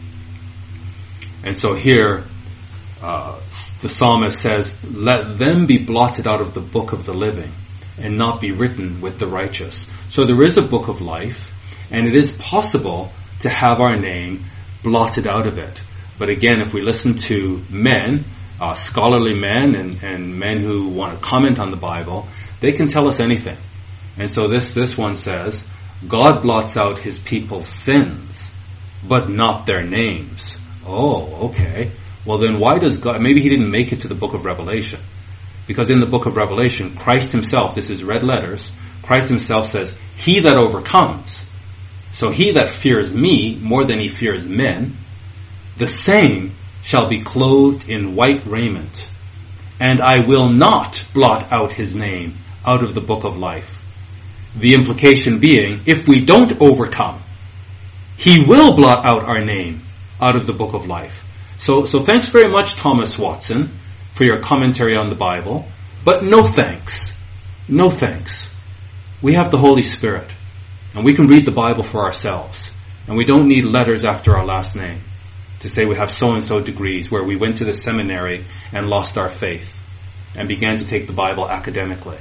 And so here, uh, the psalmist says, let them be blotted out of the book of the living and not be written with the righteous. So there is a book of life, and it is possible to have our name blotted out of it. But again, if we listen to men, uh, scholarly men and, and men who want to comment on the Bible, they can tell us anything. And so this, this one says, God blots out his people's sins, but not their names. Oh, okay. Well then why does God, maybe he didn't make it to the book of Revelation. Because in the book of Revelation, Christ himself, this is red letters, Christ himself says, he that overcomes, so he that fears me more than he fears men, the same shall be clothed in white raiment, and I will not blot out his name out of the book of life. The implication being, if we don't overcome, he will blot out our name out of the book of life. So, so thanks very much, Thomas Watson, for your commentary on the Bible, but no thanks. No thanks. We have the Holy Spirit, and we can read the Bible for ourselves, and we don't need letters after our last name to say we have so-and-so degrees where we went to the seminary and lost our faith and began to take the Bible academically.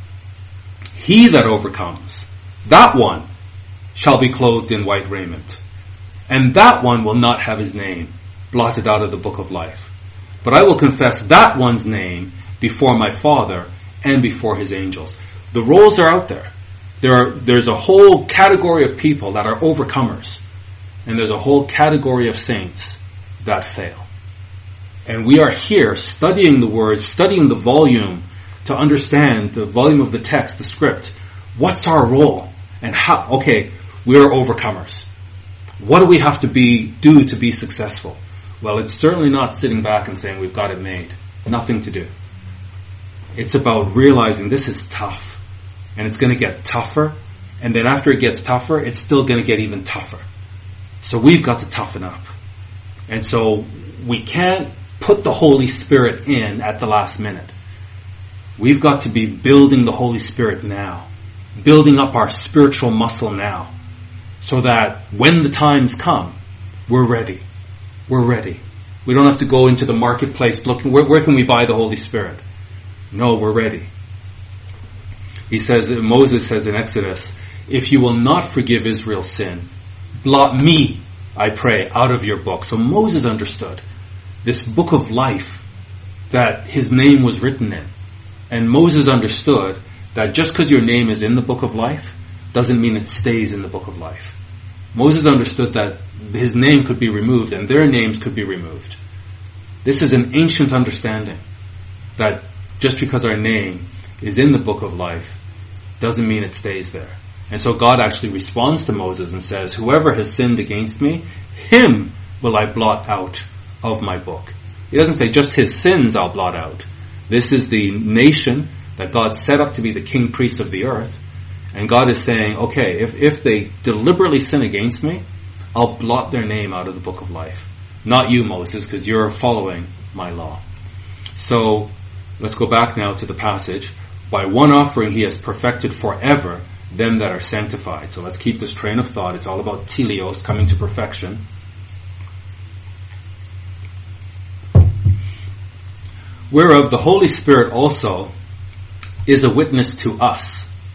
He that overcomes, that one shall be clothed in white raiment, and that one will not have his name blotted out of the book of life. But I will confess that one's name before my Father and before his angels. The roles are out there. There are, there's a whole category of people that are overcomers. And there's a whole category of saints that fail. And we are here studying the words, studying the volume to understand the volume of the text, the script. What's our role? And how? Okay, we are overcomers. What do we have to be, do to be successful? Well, it's certainly not sitting back and saying we've got it made. Nothing to do. It's about realizing this is tough. And it's going to get tougher. And then after it gets tougher, it's still going to get even tougher. So we've got to toughen up. And so we can't put the Holy Spirit in at the last minute. We've got to be building the Holy Spirit now. Building up our spiritual muscle now. So that when the times come, we're ready. We're ready. We don't have to go into the marketplace looking, where, where can we buy the Holy Spirit? No, we're ready. He says, Moses says in Exodus, if you will not forgive Israel's sin, blot me, I pray, out of your book. So Moses understood this book of life that his name was written in. And Moses understood that just because your name is in the book of life doesn't mean it stays in the book of life. Moses understood that his name could be removed and their names could be removed. This is an ancient understanding that just because our name is in the book of life doesn't mean it stays there. And so God actually responds to Moses and says, whoever has sinned against me, him will I blot out of my book. He doesn't say just his sins I'll blot out. This is the nation that God set up to be the king priests of the earth. And God is saying, okay, if, if they deliberately sin against me, I'll blot their name out of the book of life. Not you, Moses, because you're following my law. So, let's go back now to the passage. By one offering he has perfected forever them that are sanctified. So let's keep this train of thought. It's all about teleos, coming to perfection. Whereof the Holy Spirit also is a witness to us.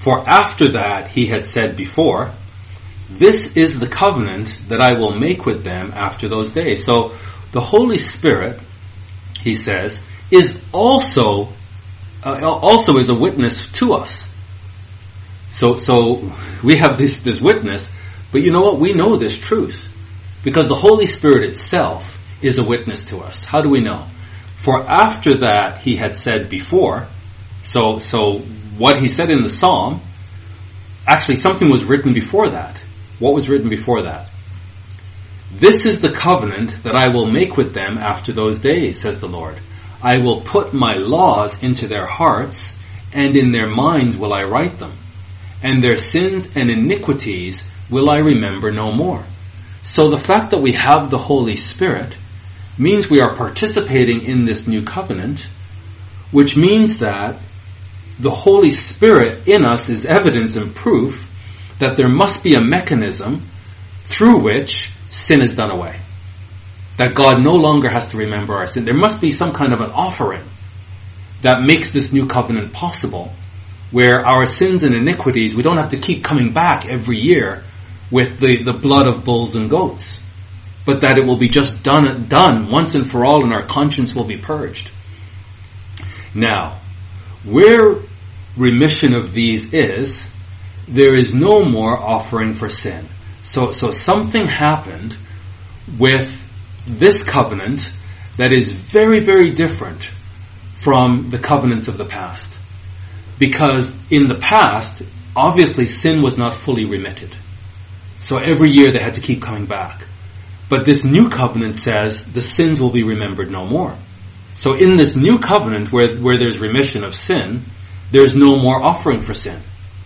For after that he had said before, this is the covenant that I will make with them after those days. So the Holy Spirit, he says, is also uh, also is a witness to us. So so we have this this witness, but you know what? We know this truth because the Holy Spirit itself is a witness to us. How do we know? For after that he had said before, so so what he said in the Psalm, actually something was written before that. What was written before that? This is the covenant that I will make with them after those days, says the Lord. I will put my laws into their hearts, and in their minds will I write them. And their sins and iniquities will I remember no more. So the fact that we have the Holy Spirit means we are participating in this new covenant, which means that the Holy Spirit in us is evidence and proof that there must be a mechanism through which sin is done away. That God no longer has to remember our sin. There must be some kind of an offering that makes this new covenant possible, where our sins and iniquities, we don't have to keep coming back every year with the, the blood of bulls and goats, but that it will be just done, done once and for all, and our conscience will be purged. Now, where remission of these is, there is no more offering for sin. So, so something happened with this covenant that is very, very different from the covenants of the past. Because in the past, obviously sin was not fully remitted. So every year they had to keep coming back. But this new covenant says the sins will be remembered no more. So in this new covenant where, where there's remission of sin, there's no more offering for sin.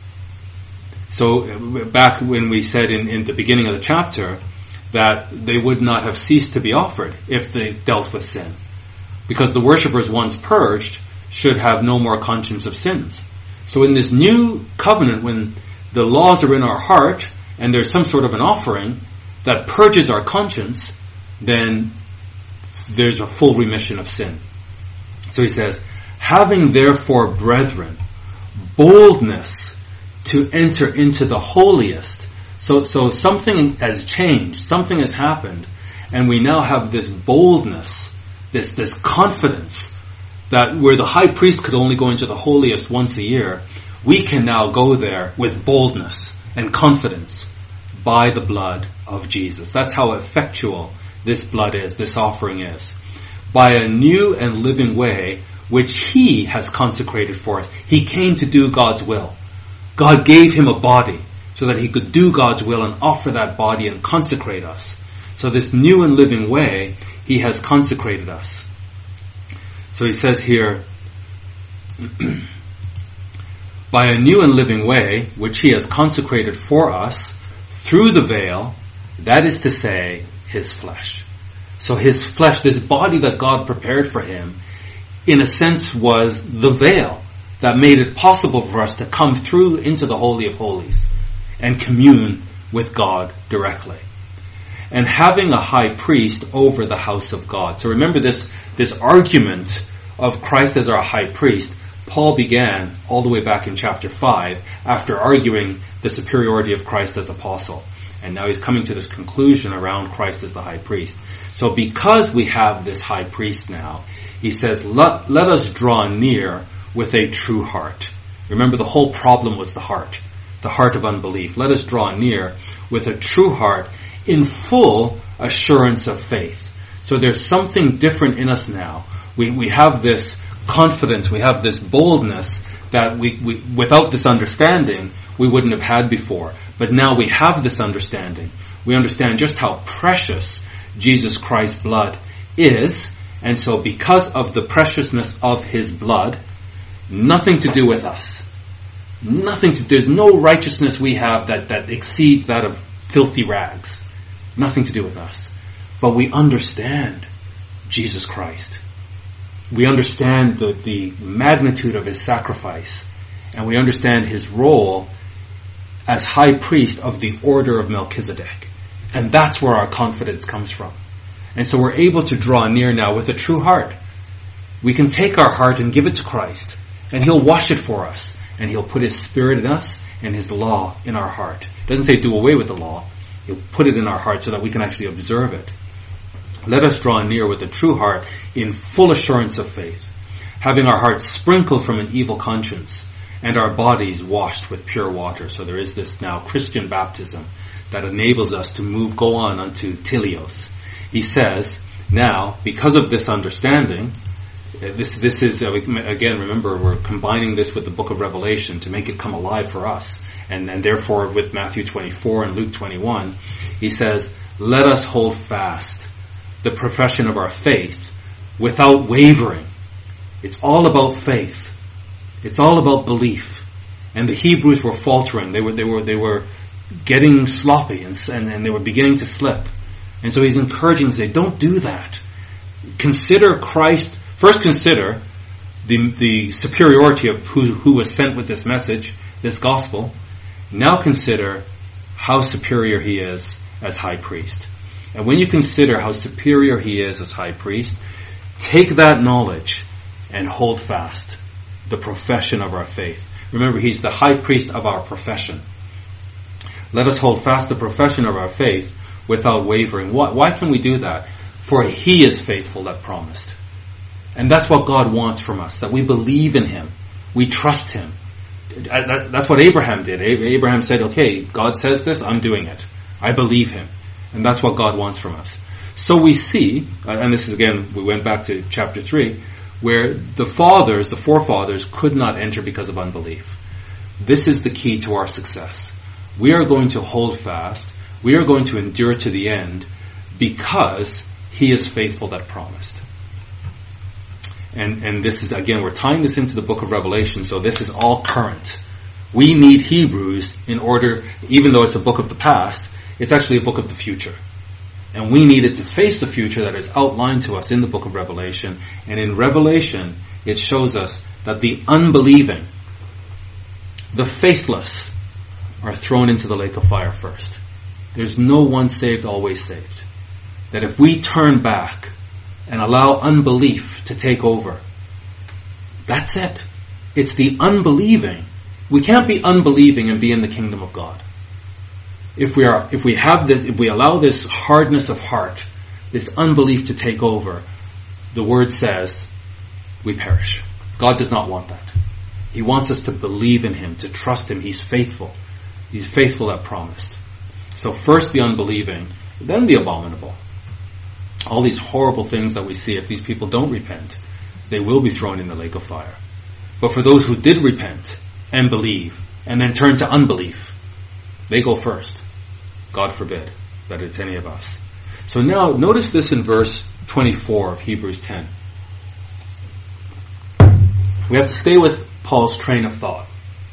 So back when we said in, in the beginning of the chapter that they would not have ceased to be offered if they dealt with sin. Because the worshippers once purged should have no more conscience of sins. So in this new covenant, when the laws are in our heart and there's some sort of an offering that purges our conscience, then there's a full remission of sin. So he says, having therefore, brethren, boldness to enter into the holiest. So, so something has changed, something has happened, and we now have this boldness, this, this confidence that where the high priest could only go into the holiest once a year, we can now go there with boldness and confidence by the blood of Jesus. That's how effectual this blood is, this offering is. By a new and living way, which he has consecrated for us. He came to do God's will. God gave him a body so that he could do God's will and offer that body and consecrate us. So this new and living way, he has consecrated us. So he says here, by a new and living way, which he has consecrated for us through the veil, that is to say, his flesh. So his flesh, this body that God prepared for him, in a sense was the veil that made it possible for us to come through into the Holy of Holies and commune with God directly. And having a high priest over the house of God. So remember this, this argument of Christ as our high priest, Paul began all the way back in chapter five after arguing the superiority of Christ as apostle. And now he's coming to this conclusion around Christ as the high priest. So because we have this high priest now, he says, let, let us draw near with a true heart. Remember, the whole problem was the heart, the heart of unbelief. Let us draw near with a true heart in full assurance of faith. So there's something different in us now. We, we have this confidence, we have this boldness that we, we, without this understanding, we wouldn't have had before. But now we have this understanding. We understand just how precious Jesus Christ's blood is. And so because of the preciousness of his blood, nothing to do with us. Nothing to, there's no righteousness we have that, that exceeds that of filthy rags. Nothing to do with us. But we understand Jesus Christ. We understand the, the magnitude of his sacrifice. And we understand his role as high priest of the order of Melchizedek. And that's where our confidence comes from. And so we're able to draw near now with a true heart. We can take our heart and give it to Christ, and he'll wash it for us, and He'll put His Spirit in us and His law in our heart. It doesn't say do away with the law. He'll put it in our heart so that we can actually observe it. Let us draw near with a true heart in full assurance of faith, having our hearts sprinkled from an evil conscience and our bodies washed with pure water. So there is this now Christian baptism that enables us to move, go on unto teleos. He says, now, because of this understanding, this this is, uh, again, remember, we're combining this with the book of Revelation to make it come alive for us. And, and therefore, with Matthew twenty-four and Luke twenty-one, he says, let us hold fast the profession of our faith without wavering. It's all about faith. It's all about belief. And the Hebrews were faltering. They were, they were, they were getting sloppy and, and, and they were beginning to slip. And so he's encouraging to say, don't do that. Consider Christ, first consider the, the superiority of who, who was sent with this message, this gospel. Now consider how superior he is as high priest. And when you consider how superior he is as high priest, take that knowledge and hold fast the profession of our faith. Remember, he's the high priest of our profession. Let us hold fast the profession of our faith without wavering. Why, why can we do that? For he is faithful that promised. And that's what God wants from us, that we believe in him. We trust him. That's what Abraham did. Abraham said, okay, God says this, I'm doing it. I believe him. And that's what God wants from us. So we see, and this is again, we went back to chapter three, where the fathers, the forefathers, could not enter because of unbelief. This is the key to our success. We are going to hold fast. We are going to endure to the end because he is faithful that promised. And, and this is, again, we're tying this into the book of Revelation, so this is all current. We need Hebrews in order, even though it's a book of the past, it's actually a book of the future. And we need it to face the future that is outlined to us in the book of Revelation. And in Revelation, it shows us that the unbelieving, the faithless, are thrown into the lake of fire first. There's no one saved, always saved. That if we turn back and allow unbelief to take over, that's it. It's the unbelieving. We can't be unbelieving and be in the kingdom of God. If we are, if we have this, if we allow this hardness of heart, this unbelief to take over, the word says we perish. God does not want that. He wants us to believe in him, to trust him. He's faithful. He's faithful that promised. So first the unbelieving, then the abominable. All these horrible things that we see, if these people don't repent, they will be thrown in the lake of fire. But for those who did repent and believe and then turn to unbelief, they go first. God forbid that it's any of us. So now notice this in verse twenty-four of Hebrews ten. We have to stay with Paul's train of thought.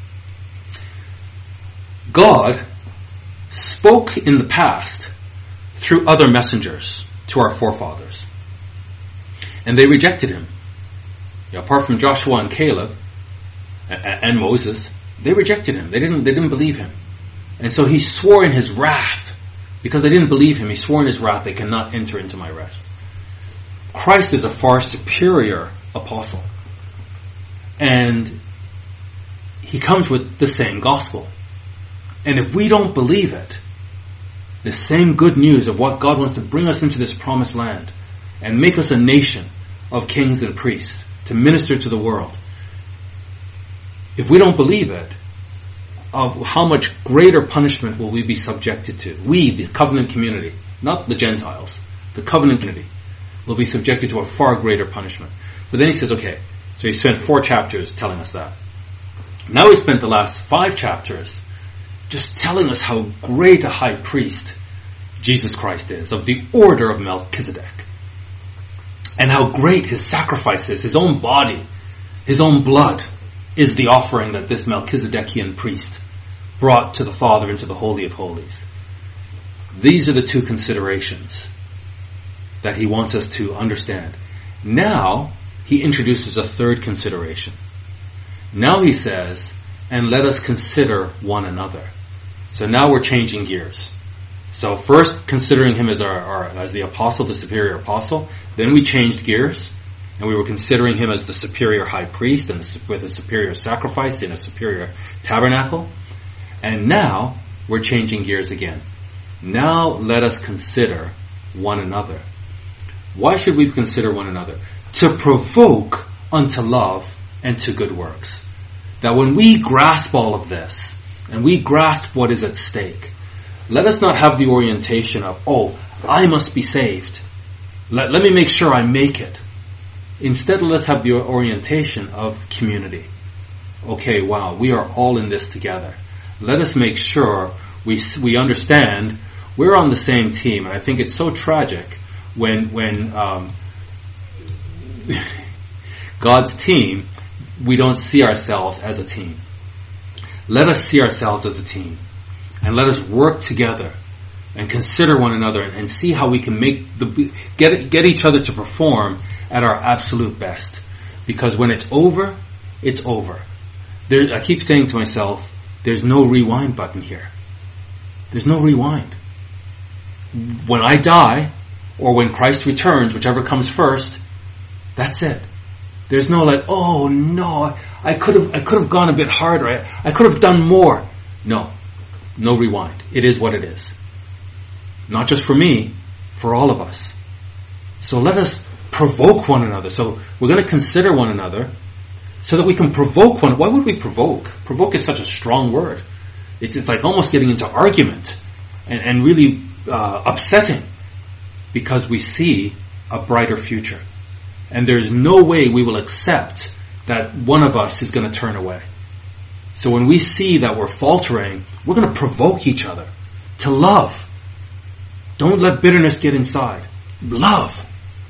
God spoke in the past through other messengers to our forefathers. And they rejected him. You know, apart from Joshua and Caleb and, and Moses, they rejected him. They didn't, they didn't believe him. And so he swore in his wrath, because they didn't believe him, he swore in his wrath, they cannot enter into my rest. Christ is a far superior apostle. And he comes with the same gospel. And if we don't believe it, the same good news of what God wants to bring us into this promised land and make us a nation of kings and priests to minister to the world, if we don't believe it, of how much greater punishment will we be subjected to? We, the covenant community, not the Gentiles, the covenant community, will be subjected to a far greater punishment. But then he says, okay, so he spent four chapters telling us that. Now he spent the last five chapters just telling us how great a high priest Jesus Christ is, of the order of Melchizedek. And how great his sacrifice is, his own body, his own blood is the offering that this Melchizedekian priest brought to the Father into the Holy of Holies. These are the two considerations that he wants us to understand. Now, he introduces a third consideration. Now he says, and let us consider one another. So now we're changing gears. So first considering him as our, our as the apostle, the superior apostle, then we changed gears, and we were considering him as the superior high priest and with a superior sacrifice in a superior tabernacle. And now we're changing gears again. Now let us consider one another. Why should we consider one another? To provoke unto love and to good works. That when we grasp all of this, and we grasp what is at stake, let us not have the orientation of, oh, I must be saved. Let, let me make sure I make it. Instead, let's have the orientation of community. Okay, wow, we are all in this together. Let us make sure we we understand we're on the same team. And I think it's so tragic when when um, God's team, we don't see ourselves as a team. Let us see ourselves as a team. And let us work together and consider one another and, and see how we can make the get get each other to perform at our absolute best. Because when it's over, it's over. There, I keep saying to myself, there's no rewind button here. There's no rewind. When I die, or when Christ returns, whichever comes first, that's it. There's no like, oh no, I could have I could have gone a bit harder. I, I could have done more. No. No rewind. It is what it is. Not just for me, for all of us. So let us provoke one another. So we're going to consider one another so that we can provoke one. Why would we provoke? Provoke is such a strong word. It's, it's like almost getting into argument and, and really uh, upsetting because we see a brighter future. And there's no way we will accept that one of us is going to turn away. So when we see that we're faltering, we're going to provoke each other to love. Don't let bitterness get inside. Love.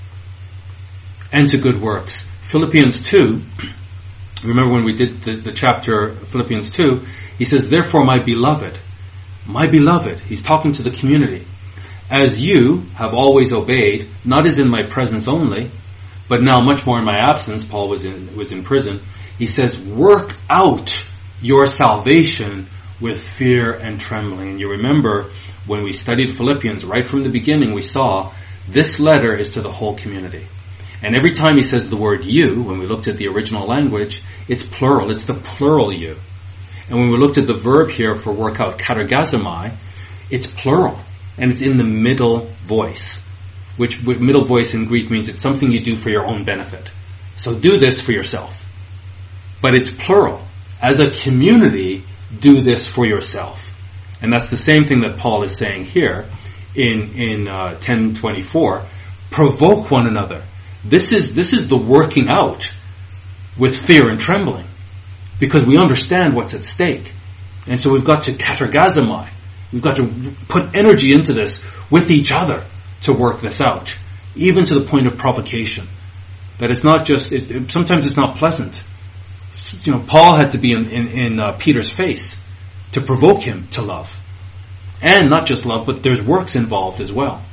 And to good works. Philippians two, remember when we did the, the chapter Philippians two, he says, therefore my beloved, my beloved, he's talking to the community, as you have always obeyed, not as in my presence only, but now much more in my absence. Paul was in, was in prison. He says, work out your salvation with fear and trembling. And you remember when we studied Philippians, right from the beginning, we saw this letter is to the whole community. And every time he says the word you, when we looked at the original language, it's plural. It's the plural you. And when we looked at the verb here for work out, katergazomai, it's plural. And it's in the middle voice, which middle voice in Greek means it's something you do for your own benefit. So do this for yourself. But it's plural. As a community, do this for yourself. And that's the same thing that Paul is saying here in, in uh, ten twenty-four. Provoke one another. This is, this is the working out with fear and trembling. Because we understand what's at stake. And so we've got to katergazomai. We've got to put energy into this with each other to work this out. Even to the point of provocation. That it's not just, it's, it, sometimes it's not pleasant. You know, Paul had to be in, in, in uh, Peter's face to provoke him to love. And not just love, but there's works involved as well.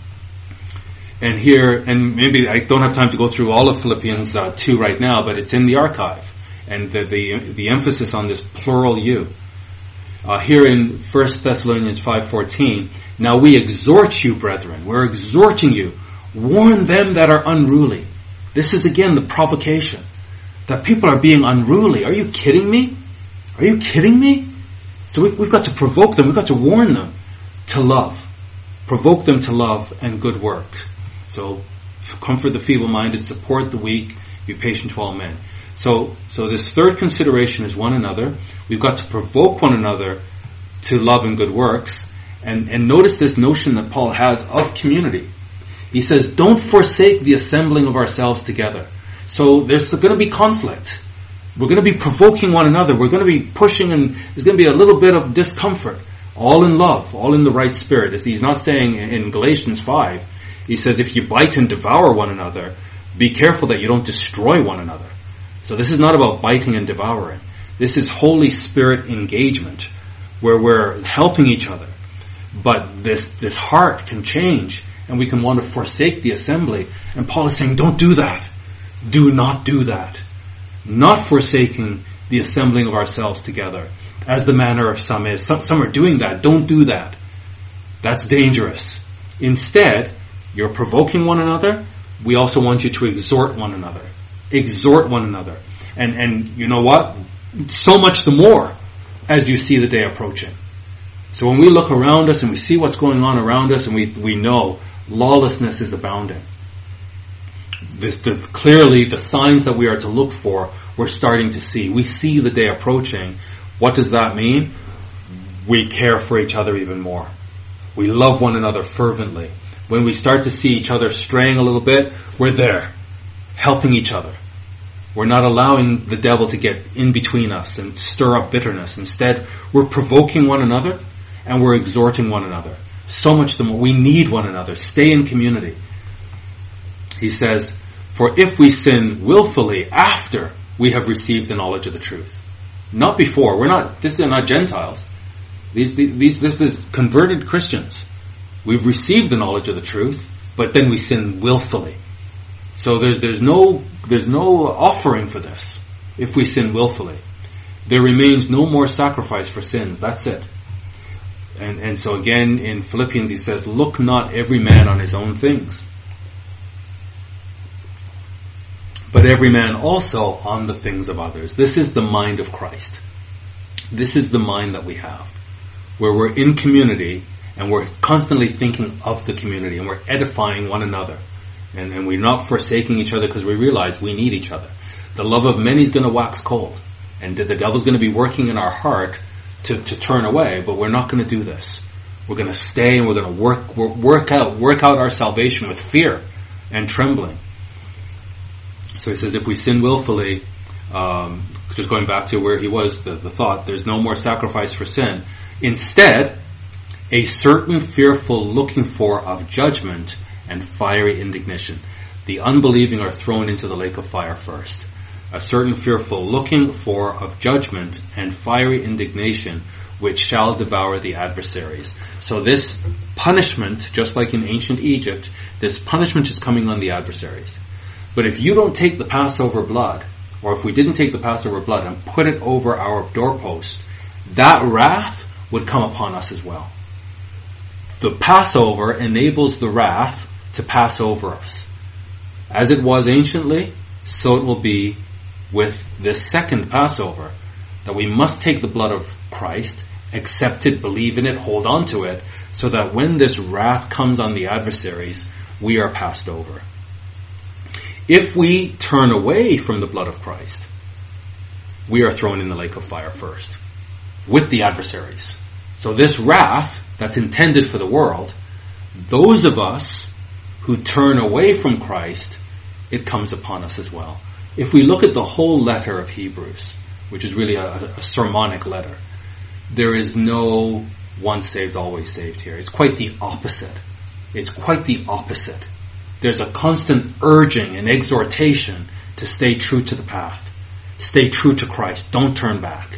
And here, and maybe I don't have time to go through all of Philippians uh, two right now, but it's in the archive. And the the, the emphasis on this plural you. Uh, here in First Thessalonians five fourteen, now we exhort you, brethren. We're exhorting you. Warn them that are unruly. This is again the provocation. That people are being unruly. Are you kidding me? Are you kidding me? So we've, we've got to provoke them. We've got to warn them to love. Provoke them to love and good works. So comfort the feeble-minded, support the weak, be patient to all men. So, so this third consideration is one another. We've got to provoke one another to love and good works. And, and notice this notion that Paul has of community. He says, don't forsake the assembling of ourselves together. So there's going to be conflict. We're going to be provoking one another. We're going to be pushing, and there's going to be a little bit of discomfort. All in love, all in the right spirit. As he's not saying in Galatians five, he says if you bite and devour one another, be careful that you don't destroy one another. So this is not about biting and devouring. This is Holy Spirit engagement, where we're helping each other. But this, this heart can change, and we can want to forsake the assembly. And Paul is saying, don't do that. Do not do that. Not forsaking the assembling of ourselves together, as the manner of some is. Some, some are doing that. Don't do that. That's dangerous. Instead, you're provoking one another. we also want you to exhort one another. Exhort one another. And, and you know what? So much the more as you see the day approaching. So when we look around us and we see what's going on around us, and we, we know lawlessness is abounding. This, the, clearly the signs that we are to look for, we're starting to see. We see the day approaching. What does that mean? We care for each other even more. We love one another fervently. When we start to see each other straying a little bit, we're there, helping each other. We're not allowing the devil to get in between us and stir up bitterness. Instead, we're provoking one another and we're exhorting one another. So much the more. We need one another. Stay in community. He says, for if we sin willfully after we have received the knowledge of the truth. Not before. We're not, this is not Gentiles. These, these, this is converted Christians. We've received the knowledge of the truth, but then we sin willfully. So there's, there's no, there's no offering for this if we sin willfully. There remains no more sacrifice for sins. That's it. And, and so again in Philippians he says, look not every man on his own things, but every man also on the things of others. This is the mind of Christ. This is the mind that we have, where we're in community and we're constantly thinking of the community and we're edifying one another. And, and we're not forsaking each other because we realize we need each other. The love of many is going to wax cold. And the devil's going to be working in our heart to, to turn away, but we're not going to do this. We're going to stay and we're going to work, work out, work out our salvation with fear and trembling. So he says, if we sin willfully, um, just going back to where he was, the, the thought, there's no more sacrifice for sin. Instead, a certain fearful looking for of judgment and fiery indignation. The unbelieving are thrown into the lake of fire first. A certain fearful looking for of judgment and fiery indignation, which shall devour the adversaries. So this punishment, just like in ancient Egypt, this punishment is coming on the adversaries. But if you don't take the Passover blood, or if we didn't take the Passover blood and put it over our doorpost, that wrath would come upon us as well. The Passover enables the wrath to pass over us. As it was anciently, so it will be with this second Passover, that we must take the blood of Christ, accept it, believe in it, hold on to it, so that when this wrath comes on the adversaries, we are passed over. If we turn away from the blood of Christ, we are thrown in the lake of fire first, with the adversaries. So this wrath that's intended for the world, those of us who turn away from Christ, it comes upon us as well. If we look at the whole letter of Hebrews, which is really a, a sermonic letter, there is no once saved, always saved here. It's quite the opposite. It's quite the opposite. There's a constant urging and exhortation to stay true to the path. Stay true to Christ. Don't turn back.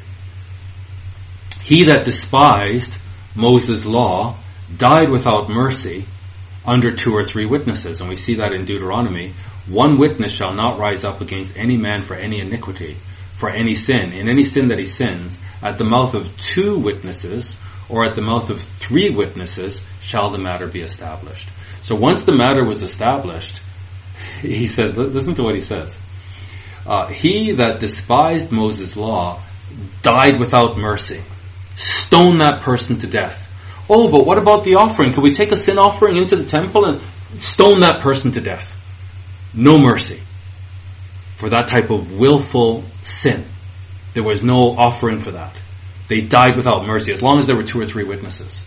He that despised Moses' law died without mercy under two or three witnesses. And we see that in Deuteronomy. One witness shall not rise up against any man for any iniquity, for any sin. In any sin that he sins, at the mouth of two witnesses, or at the mouth of three witnesses, shall the matter be established. So once the matter was established, he says, listen to what he says. Uh, he that despised Moses' law died without mercy. Stone that person to death. Oh, but what about the offering? Can we take a sin offering into the temple and stone that person to death? No mercy for that type of willful sin. There was no offering for that. They died without mercy, as long as there were two or three witnesses.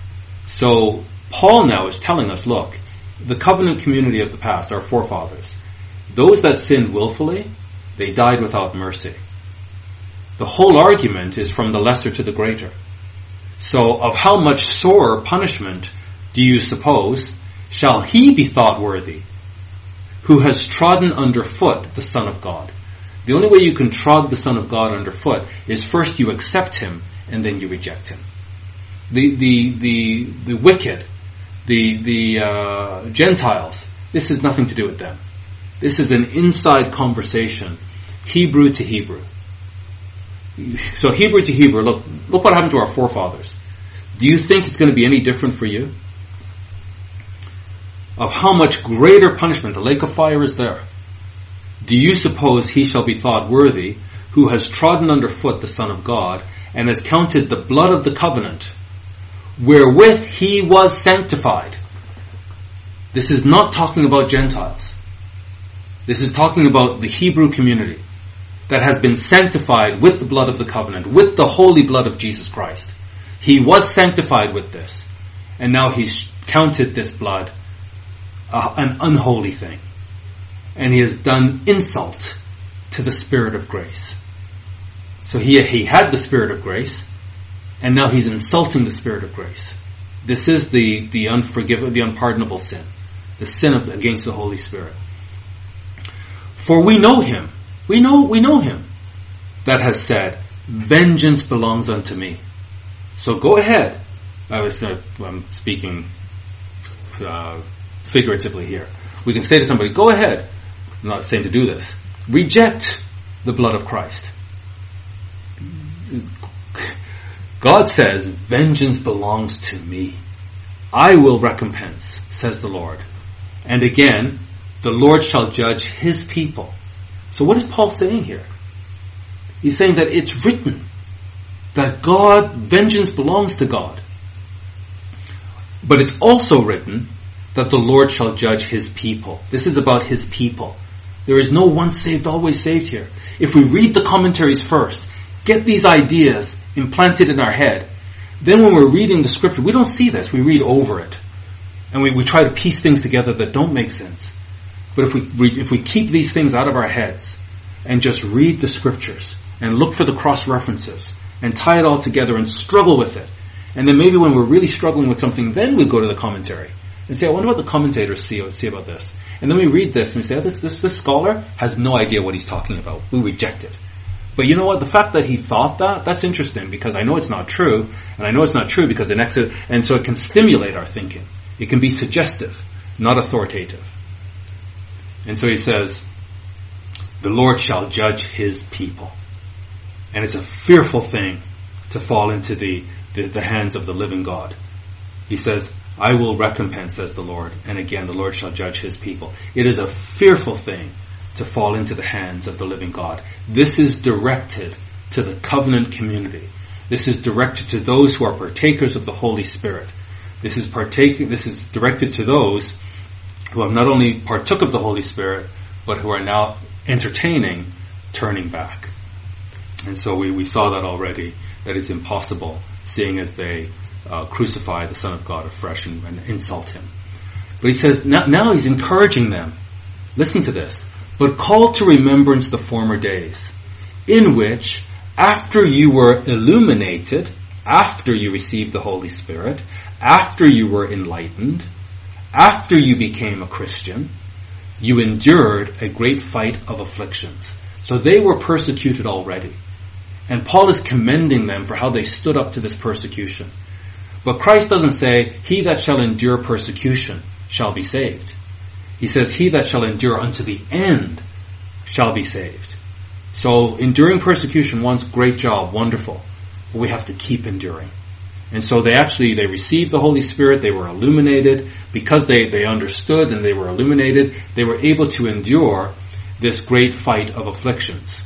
So Paul now is telling us, look, the covenant community of the past, our forefathers, those that sinned willfully, they died without mercy. The whole argument is from the lesser to the greater. So of how much sorer punishment do you suppose shall he be thought worthy who has trodden underfoot the Son of God? The only way you can trod the Son of God underfoot is first you accept him and then you reject him. The the the the wicked, the the uh, Gentiles, this has nothing to do with them. This is an inside conversation, Hebrew to Hebrew. So Hebrew to Hebrew, look, look what happened to our forefathers. Do you think it's going to be any different for you? of how much greater punishment, the lake of fire is there. Do you suppose he shall be thought worthy, who has trodden under foot the Son of God, and has counted the blood of the covenant, wherewith he was sanctified? This is not talking about Gentiles. This is talking about the Hebrew community that has been sanctified with the blood of the covenant, with the holy blood of Jesus Christ. He was sanctified with this, and now he's counted this blood uh, an unholy thing. And he has done insult to the Spirit of grace. So he, he had the Spirit of grace, and now he's insulting the Spirit of grace. This is the, the unforgivable, the unpardonable sin. The sin of, against the Holy Spirit. For we know him. We know, we know him that has said, vengeance belongs unto me. So go ahead. I was, uh, I'm speaking uh, figuratively here. We can say to somebody, go ahead. I'm not saying to do this. Reject the blood of Christ. God says, vengeance belongs to me. I will recompense, says the Lord. And again, the Lord shall judge his people. So what is Paul saying here? He's saying that it's written that God, vengeance belongs to God. But it's also written that the Lord shall judge his people. This is about his people. There is no once saved, always saved here. If we read the commentaries first, get these ideas implanted in our head, then when we're reading the scripture, we don't see this. We read over it. And we, we try to piece things together that don't make sense. But if we, we if we keep these things out of our heads and just read the scriptures and look for the cross references and tie it all together and struggle with it, and then maybe when we're really struggling with something, then we go to the commentary and say, I wonder what the commentators see, see about this. And then we read this and say, oh, this, this, this scholar has no idea what he's talking about. We reject it. But you know what? The fact that he thought that, that's interesting, because I know it's not true, and I know it's not true because it next, and so it can stimulate our thinking. It can be suggestive, not authoritative. And so he says, the Lord shall judge his people. And it's a fearful thing to fall into the, the, the hands of the living God. He says, I will recompense, says the Lord, and again the Lord shall judge his people. It is a fearful thing to fall into the hands of the living God. This is directed to the covenant community. This is directed to those who are partakers of the Holy Spirit. This is partaking, this is directed to those who have not only partook of the Holy Spirit, but who are now entertaining turning back. And so we, we saw that already, that it's impossible, seeing as they uh, crucify the Son of God afresh and, and insult him. But he says, now, now he's encouraging them. Listen to this. But call to remembrance the former days, in which, after you were illuminated, after you received the Holy Spirit, after you were enlightened, after you became a Christian, you endured a great fight of afflictions. So they were persecuted already. And Paul is commending them for how they stood up to this persecution. But Christ doesn't say, he that shall endure persecution shall be saved. He says, he that shall endure unto the end shall be saved. So enduring persecution, once, great job, wonderful. But we have to keep enduring. And so they actually, they received the Holy Spirit, they were illuminated. Because they, they understood and they were illuminated, they were able to endure this great fight of afflictions.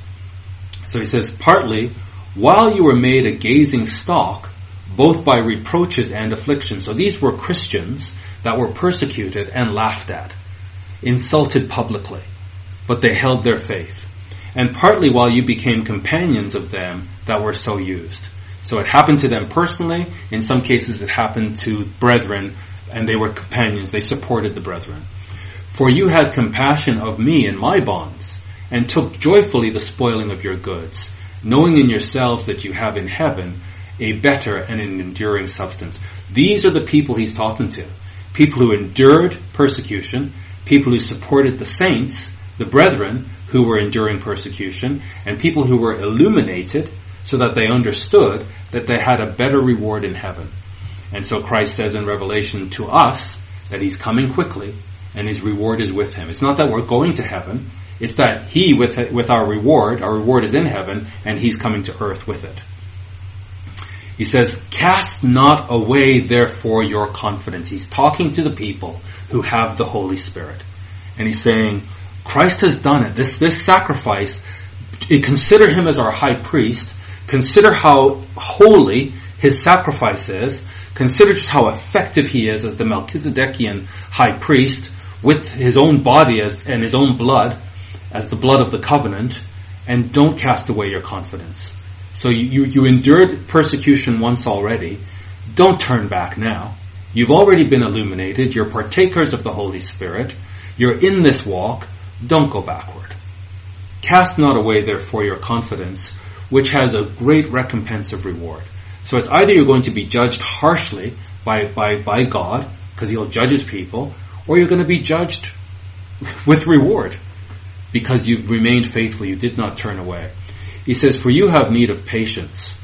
So he says, partly, while you were made a gazing stock, both by reproaches and afflictions. So these were Christians that were persecuted and laughed at, insulted publicly, but they held their faith. And partly while you became companions of them that were so used. So it happened to them personally. In some cases it happened to brethren, and they were companions. They supported the brethren. For you had compassion of me in my bonds, and took joyfully the spoiling of your goods, knowing in yourselves that you have in heaven a better and an enduring substance. These are the people he's talking to. People who endured persecution, people who supported the saints, the brethren, who were enduring persecution, and people who were illuminated so that they understood that they had a better reward in heaven. And so Christ says in Revelation to us that he's coming quickly and his reward is with him. It's not that we're going to heaven, it's that he, with with our reward, our reward is in heaven, and he's coming to earth with it. He says, cast not away therefore your confidence. He's talking to the people who have the Holy Spirit. And he's saying, Christ has done it. This, this sacrifice, consider him as our high priest. Consider how holy his sacrifice is. Consider just how effective he is as the Melchizedekian high priest with his own body as, and his own blood as the blood of the covenant. And don't cast away your confidence. So you, you, you endured persecution once already. Don't turn back now. You've already been illuminated. You're partakers of the Holy Spirit. You're in this walk. Don't go backward. Cast not away therefore your confidence, which has a great recompense of reward. So it's either you're going to be judged harshly by, by, by God, because he'll judge his people, or you're going to be judged with reward, because you've remained faithful, you did not turn away. He says, for you have need of patience,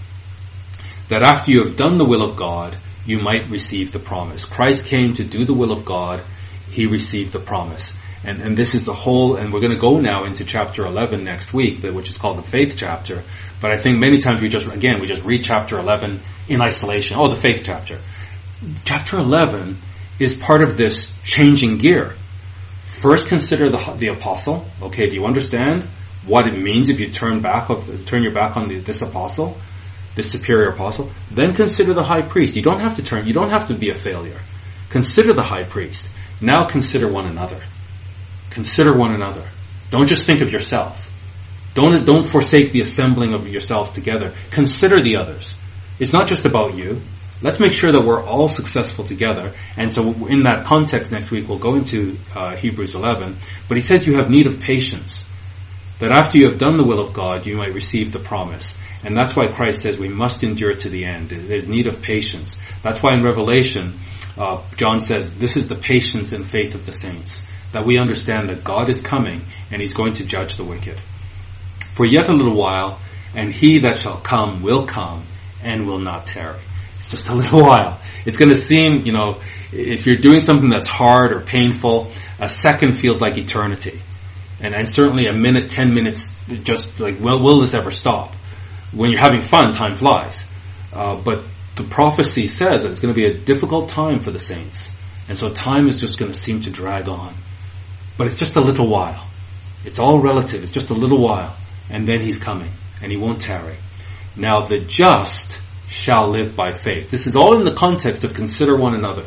that after you have done the will of God, you might receive the promise. Christ came to do the will of God, he received the promise. And, and this is the whole, and we're going to go now into chapter eleven next week, which is called the faith chapter. But I think many times we just, again, we just read chapter eleven in isolation. Oh, the faith chapter. Chapter eleven is part of this changing gear. First, consider the, the apostle. Okay, do you understand what it means if you turn back of, turn your back on the, this apostle, this superior apostle? Then consider the high priest. You don't have to turn, you don't have to be a failure. Consider the high priest. Now consider one another. Consider one another. Don't just think of yourself. Don't, don't forsake the assembling of yourselves together. Consider the others. It's not just about you. Let's make sure that we're all successful together. And so in that context next week, we'll go into uh, Hebrews eleven. But he says you have need of patience, that after you have done the will of God, you might receive the promise. And that's why Christ says we must endure to the end. There's need of patience. That's why in Revelation, uh, John says this is the patience and faith of the saints, that we understand that God is coming and he's going to judge the wicked. For yet a little while, and he that shall come will come and will not tarry. It's just a little while. It's going to seem, you know, if you're doing something that's hard or painful, a second feels like eternity. And, and certainly a minute, ten minutes, just like, well, will this ever stop? When you're having fun, time flies. Uh, but the prophecy says that it's going to be a difficult time for the saints. And so time is just going to seem to drag on. But it's just a little while. It's all relative. It's just a little while. And then he's coming. And he won't tarry. Now the just shall live by faith. This is all in the context of consider one another.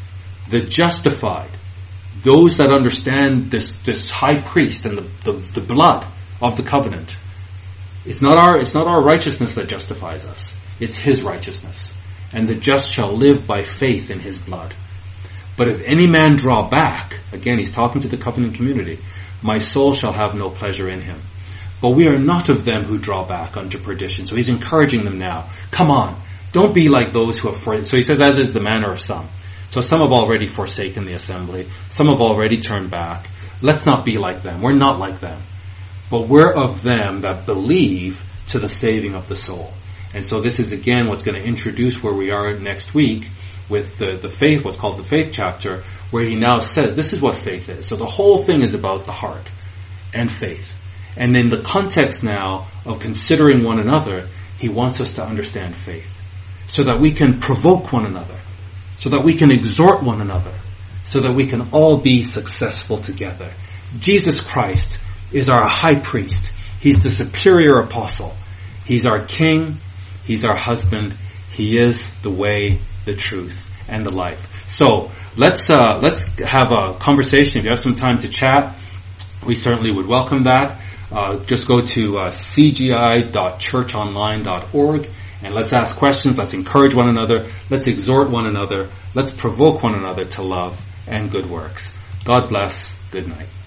The justified, those that understand this, this high priest and the, the, the blood of the covenant. It's not our, it's not our righteousness that justifies us. It's his righteousness. And the just shall live by faith in his blood. But if any man draw back, again he's talking to the covenant community, my soul shall have no pleasure in him. But we are not of them who draw back unto perdition. So he's encouraging them now. Come on, don't be like those who have, for- so he says, as is the manner of some. So some have already forsaken the assembly. Some have already turned back. Let's not be like them. We're not like them. But we're of them that believe to the saving of the soul. And so this is again what's going to introduce where we are next week with the, the faith, what's called the faith chapter, where he now says this is what faith is. So the whole thing is about the heart and faith. And in the context now of considering one another, he wants us to understand faith so that we can provoke one another, so that we can exhort one another, so that we can all be successful together. Jesus Christ is our high priest. He's the superior apostle. He's our king. He's our husband. He is the way, the truth, and the life. So let's uh, let's have a conversation. If you have some time to chat, we certainly would welcome that. Uh, just go to uh, c g i dot church online dot org and let's ask questions. Let's encourage one another. Let's exhort one another. Let's provoke one another to love and good works. God bless. Good night.